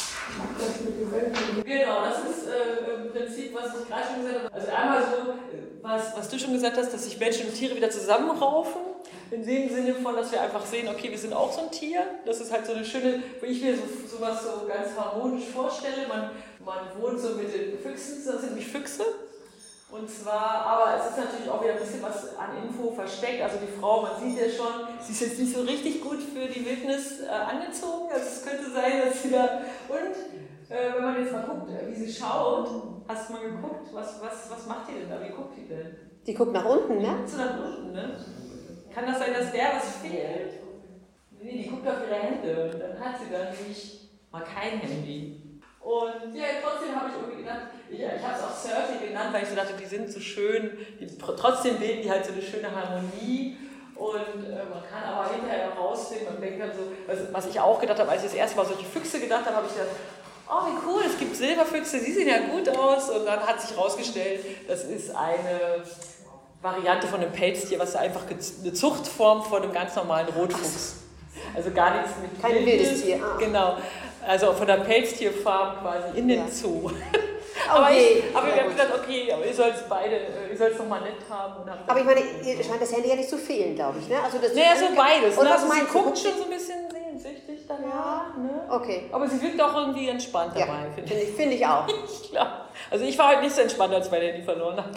Genau, das ist äh, im Prinzip, was ich gerade schon gesagt habe. Also einmal so, was, was du schon gesagt hast, dass sich Menschen und Tiere wieder zusammenraufen. In dem Sinne von, dass wir einfach sehen, okay, wir sind auch so ein Tier. Das ist halt so eine schöne, wo ich mir so, sowas so ganz harmonisch vorstelle. Man, man wohnt so mit den Füchsen, das sind nämlich Füchse. Und zwar, aber es ist natürlich auch wieder ein bisschen was an Info versteckt. Also die Frau, man sieht ja schon, sie ist jetzt nicht so richtig gut für die Wildnis äh, angezogen. Also es könnte sein, dass sie da... Und äh, wenn man jetzt mal guckt, wie sie schaut, hast du mal geguckt, was, was, was macht die denn da? Wie guckt die denn? Die guckt nach unten, ne? Die guckt so nach unten, ne? Kann das sein, dass der was fehlt? Nee, die guckt auf ihre Hände. Und dann hat sie dann nämlich mal kein Handy. Und ja, trotzdem habe ich irgendwie gedacht, ich, ich habe es auch Surfing genannt, weil ich so dachte, die sind so schön, die, trotzdem bilden die halt so eine schöne Harmonie und äh, man kann aber hinterher noch rausfinden und denkt dann so, was, was ich auch gedacht habe, als ich das erste Mal solche Füchse gedacht habe, habe ich gedacht, oh wie cool, es gibt Silberfüchse, die sehen ja gut aus und dann hat sich herausgestellt, das ist eine Variante von einem Pelztier, was einfach eine Zuchtform von einem ganz normalen Rotfuchs. Also gar nichts mit kein wildes Tier. Ah. Genau. Also von der Pelztierfarm quasi in den ja. Zoo. aber okay. ich, aber wir haben gesagt, okay, aber ihr sollt es beide, ihr sollt es nochmal nett haben. Und aber ich meine, ihr scheint das Handy ja nicht zu fehlen, glaube ich. Ne? Also das naja, so beides. Und ne? was also meinst sie du? guckt schon so ein bisschen sehnsüchtig danach. Ja. Ne? Okay. Aber sie wirkt auch irgendwie entspannt dabei, ja, finde find ich. ich. Finde ich auch. Klar. Also ich war heute nicht so entspannt, als mein Handy verloren hat.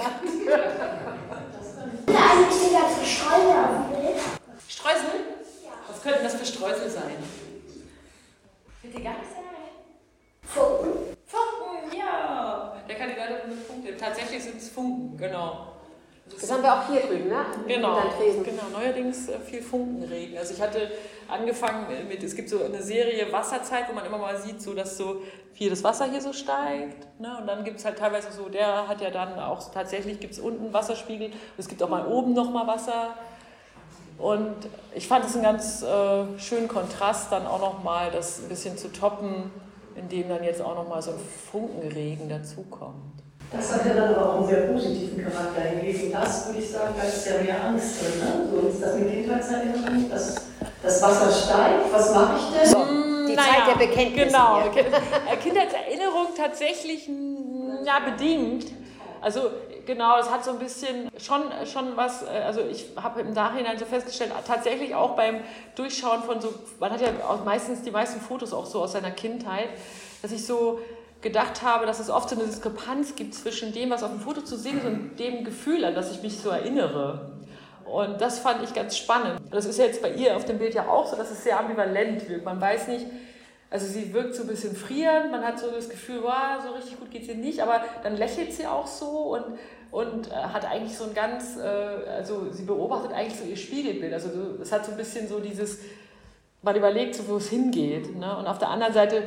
Eigentlich die ganzen Streusel auf dem Bild. Streusel? Ja. Was könnten das für Streusel sein? Fällt dir gar nichts ein? Funken. Funken, ja. Der Kandidat hat eine Punkte. Tatsächlich sind es Funken, genau. Das, das haben wir auch hier drüben, ne? Genau, genau. Neuerdings äh, viel Funkenregen. Also ich hatte angefangen mit, es gibt so eine Serie Wasserzeit, wo man immer mal sieht, so, dass so hier das Wasser hier so steigt. Ne? Und dann gibt es halt teilweise so, der hat ja dann auch, tatsächlich gibt es unten Wasserspiegel. Und es gibt auch mal oben nochmal Wasser. Und ich fand es einen ganz äh, schönen Kontrast, dann auch nochmal das ein bisschen zu toppen, indem dann jetzt auch nochmal so ein Funkenregen dazukommt. Das hat ja dann aber auch einen sehr positiven Charakter. Hingegen das, würde ich sagen, da ist ja mehr Angst drin. Ne? So ist das mit Kindheitserinnerungen, dass das Wasser steigt. Was mache ich denn? So, die naja, Zeit der Bekenntnisse. Genau, hier. Kindheitserinnerung tatsächlich ja, bedingt. Also genau, es hat so ein bisschen schon, schon was, also ich habe im Nachhinein so festgestellt, tatsächlich auch beim Durchschauen von so, man hat ja auch meistens die meisten Fotos auch so aus seiner Kindheit, dass ich so gedacht habe, dass es oft so eine Diskrepanz gibt zwischen dem, was auf dem Foto zu sehen ist und dem Gefühl, an das ich mich so erinnere. Und das fand ich ganz spannend. Das ist ja jetzt bei ihr auf dem Bild ja auch so, dass es sehr ambivalent wirkt. Man weiß nicht, also sie wirkt so ein bisschen frierend, man hat so das Gefühl, wow, so richtig gut geht es ihr nicht, aber dann lächelt sie auch so und, und äh, hat eigentlich so ein ganz, äh, also sie beobachtet eigentlich so ihr Spiegelbild. Also es hat so ein bisschen so dieses, man überlegt so, wo es hingeht. Ne? Und auf der anderen Seite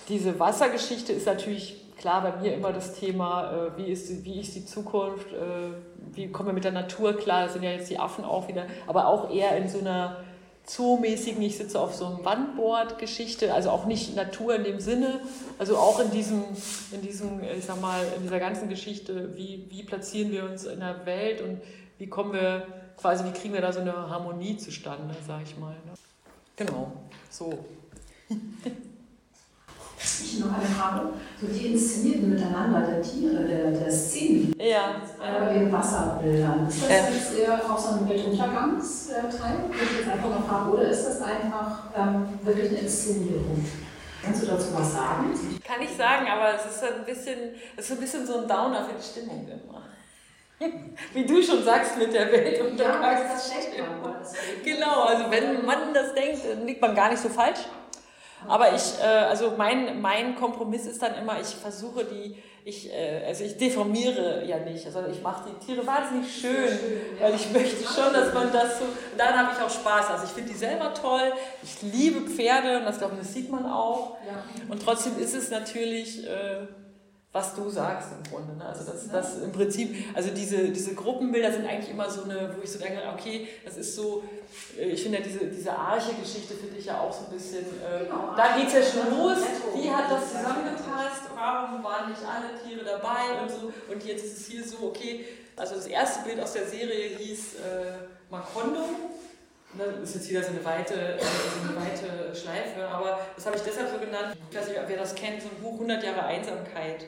diese Wassergeschichte ist natürlich klar bei mir immer das Thema, äh, wie, ist die, wie ist die Zukunft, äh, wie kommen wir mit der Natur klar, da sind ja jetzt die Affen auch wieder, aber auch eher in so einer zoomäßigen, ich sitze auf so einem Wandboard-Geschichte, also auch nicht Natur in dem Sinne, also auch in diesem, in diesem, ich sag mal, in dieser ganzen Geschichte, wie, wie platzieren wir uns in der Welt und wie kommen wir quasi, wie kriegen wir da so eine Harmonie zustande, sag ich mal. Ne? Genau, so. Ich noch eine Frage. So die inszenierten Miteinander der Tiere, der, der Szenen, ja, bei den Wasserbildern. Ist das ja. jetzt eher auch so ein Weltuntergangsteil? Würde ich jetzt einfach mal fragen. Oder ist das einfach ähm, wirklich eine Inszenierung? Kannst du dazu was sagen? Kann ich sagen, aber es ist ein bisschen, es ist ein bisschen so ein Downer für die Stimmung immer. Wie du schon sagst mit der Weltuntergang. Ja, das denkt man. Genau, also wenn man das denkt, dann liegt man gar nicht so falsch. Aber ich, äh, also mein, mein Kompromiss ist dann immer, ich versuche die, ich, äh, also ich deformiere ja nicht, also ich mache die Tiere wahnsinnig schön, schön ja. Weil ich möchte schon, dass man das so, und dann habe ich auch Spaß, also ich finde die selber toll, ich liebe Pferde und das, glaube ich, das sieht man auch. Ja. Und trotzdem ist es natürlich, äh, was du sagst im Grunde, ne? Also das, das im Prinzip, also diese, diese Gruppenbilder sind eigentlich immer so eine, wo ich so denke, okay, das ist so, ich finde ja diese, diese Arche-Geschichte finde ich ja auch so ein bisschen, äh, genau. Da geht es ja schon los, wie hat das zusammengepasst, warum waren nicht alle Tiere dabei und so, und jetzt ist es hier so, okay, also das erste Bild aus der Serie hieß äh, Macondo. Das ist jetzt wieder so eine weite, so eine weite Schleife, aber das habe ich deshalb so genannt, ich weiß nicht, wer das kennt, so ein Buch hundert Jahre Einsamkeit.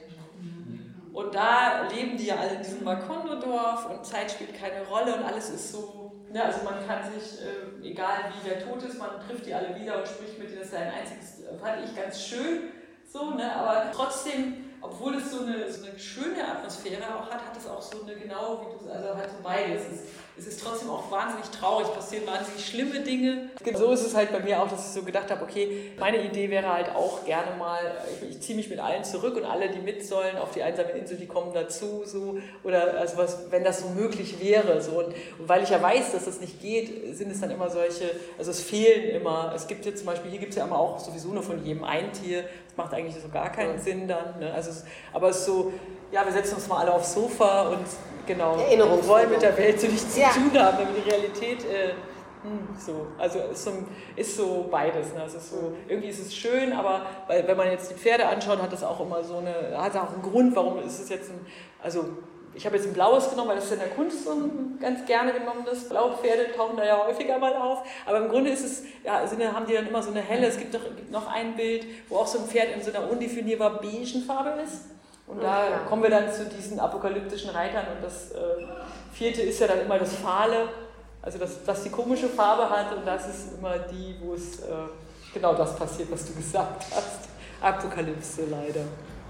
Und da leben die ja alle in diesem Macondo-Dorf und Zeit spielt keine Rolle und alles ist so, ne, also man kann sich, äh, egal wie wer tot ist, man trifft die alle wieder und spricht mit denen, das ist ein einziges, fand ich ganz schön, so, ne, aber trotzdem, obwohl es so eine, so eine schöne Atmosphäre auch hat, hat es auch so eine, genau wie du, also hat so beides. Es ist, es ist trotzdem auch wahnsinnig traurig, passieren wahnsinnig schlimme Dinge. So ist es halt bei mir auch, dass ich so gedacht habe, okay, meine Idee wäre halt auch gerne mal, ich, ich ziehe mich mit allen zurück und alle, die mit sollen auf die einsame Insel, die kommen dazu, so, oder also was, wenn das so möglich wäre. So. Und, und weil ich ja weiß, dass das nicht geht, sind es dann immer solche, also es fehlen immer, es gibt jetzt zum Beispiel, hier gibt es ja immer auch sowieso nur von jedem ein Tier, das macht eigentlich so gar keinen Sinn dann, ne? Also es, aber es ist so, ja, wir setzen uns mal alle aufs Sofa und genau, wir wollen mit der Welt so nichts ja. zu tun haben, wenn wir die Realität, äh, hm, so, also ist so, ist so beides, ne? Es ist so, irgendwie ist es schön, aber weil, wenn man jetzt die Pferde anschaut, hat das auch immer so eine, hat auch einen Grund, warum ist es jetzt ein, also ich habe jetzt ein blaues genommen, weil das ist in der Kunst so ein ganz gerne genommenes. Blaue Pferde tauchen da ja häufiger mal auf. Aber im Grunde ist es, ja, also haben die dann immer so eine helle, es gibt, doch, gibt noch ein Bild, wo auch so ein Pferd in so einer undefinierbar beigen Farbe ist. Und da ja. kommen wir dann zu diesen apokalyptischen Reitern. Und das äh, vierte ist ja dann immer das Fahle, also das, das die komische Farbe hat. Und das ist immer die, wo es äh, genau das passiert, was du gesagt hast. Apokalypse leider.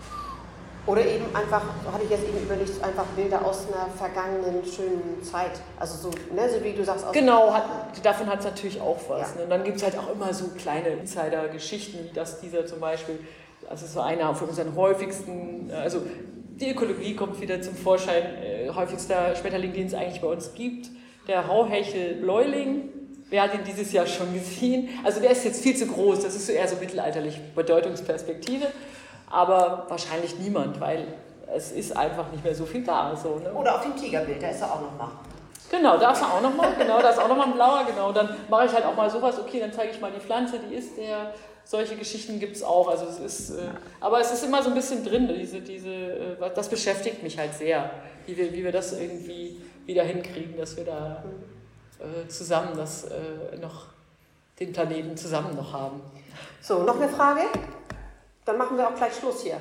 Oder eben einfach, hatte ich jetzt eben überlegt, einfach Bilder aus einer vergangenen schönen Zeit. Also so, ne, so wie du sagst. Aus genau, hat, davon hat es natürlich auch was. Ja. Ne? Und dann gibt es halt auch immer so kleine Insider-Geschichten, wie das dieser zum Beispiel, also so einer von unseren häufigsten, also die Ökologie kommt wieder zum Vorschein, äh, häufigster Schmetterling, den es eigentlich bei uns gibt, der Hauhechel-Bläuling. Wer hat ihn dieses Jahr schon gesehen? Also der ist jetzt viel zu groß, das ist so eher so mittelalterlich Bedeutungsperspektive. Aber wahrscheinlich niemand, weil es ist einfach nicht mehr so viel da. So, ne? Oder auf dem Tigerbild, da ist er auch noch mal. Genau, da ist er auch noch mal, genau, da ist auch noch mal ein blauer, genau. Dann mache ich halt auch mal sowas, okay, dann zeige ich mal die Pflanze, die ist der, solche Geschichten gibt es auch. Also es ist, äh, aber es ist immer so ein bisschen drin, diese, diese, äh, das beschäftigt mich halt sehr, wie wir, wie wir das irgendwie wieder hinkriegen, dass wir da äh, zusammen das äh, noch, den Planeten zusammen noch haben. So, noch eine Frage? Dann machen wir auch gleich Schluss hier.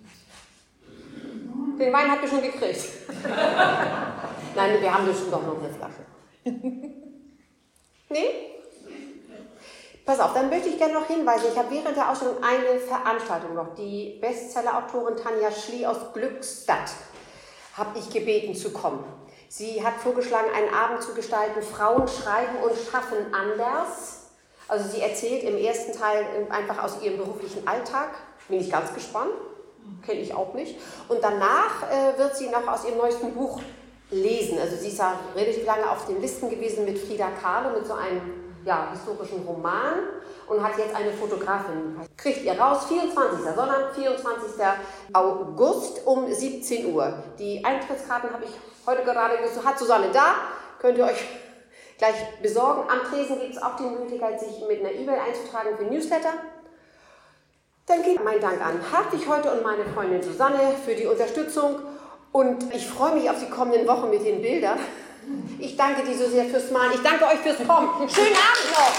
Den Wein habt ihr schon gekriegt. Nein, wir haben bestimmt doch noch eine Flasche. Nee? Pass auf, dann möchte ich gerne noch hinweisen. Ich habe während der Ausstellung eine Veranstaltung noch. Die Bestseller-Autorin Tanja Schlie aus Glückstadt habe ich gebeten zu kommen. Sie hat vorgeschlagen, einen Abend zu gestalten, Frauen schreiben und schaffen anders. Also sie erzählt im ersten Teil einfach aus ihrem beruflichen Alltag. Bin ich ganz gespannt, kenne ich auch nicht. Und danach äh, wird sie noch aus ihrem neuesten Buch lesen. Also sie ist ja relativ lange auf den Listen gewesen mit Frida Kahlo, mit so einem ja, historischen Roman und hat jetzt eine Fotografin. Kriegt ihr raus, vierundzwanzigster Sonnabend, vierundzwanzigster August um siebzehn Uhr. Die Eintrittskarten habe ich heute gerade, hat Susanne da, könnt ihr euch gleich besorgen. Am Tresen gibt es auch die Möglichkeit, sich mit einer E-Mail einzutragen für Newsletter. Dann geht mein Dank an Hartwig heute und meine Freundin Susanne für die Unterstützung. Und ich freue mich auf die kommenden Wochen mit den Bildern. Ich danke dir so sehr fürs Malen. Ich danke euch fürs Kommen. Schönen Abend noch.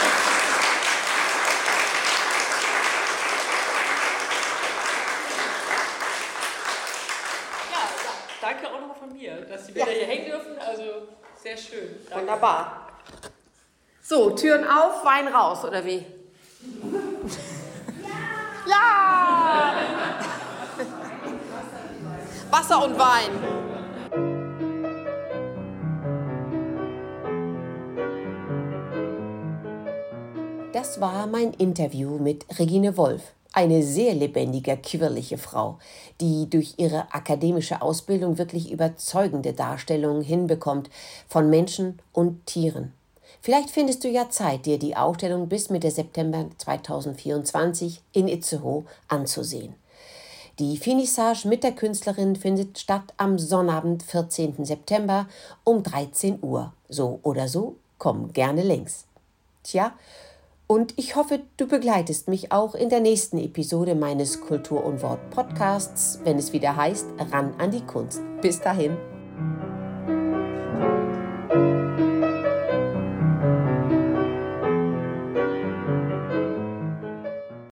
Ja, danke auch nochmal von mir, dass die Bilder ja. hier hängen dürfen. Also sehr schön. Danke. Wunderbar. So, Türen auf, Wein raus, oder wie? Ja! Wasser und Wein. Das war mein Interview mit Regine Wolf, eine sehr lebendige, quirlige Frau, die durch ihre akademische Ausbildung wirklich überzeugende Darstellungen hinbekommt von Menschen und Tieren. Vielleicht findest du ja Zeit, dir die Ausstellung bis Mitte September zweitausendvierundzwanzig in Itzehoe anzusehen. Die Finissage mit der Künstlerin findet statt am Sonnabend, vierzehnten September um dreizehn Uhr. So oder so, komm gerne längs. Tja, und ich hoffe, du begleitest mich auch in der nächsten Episode meines Kultur und Wort Podcasts, wenn es wieder heißt, ran an die Kunst. Bis dahin.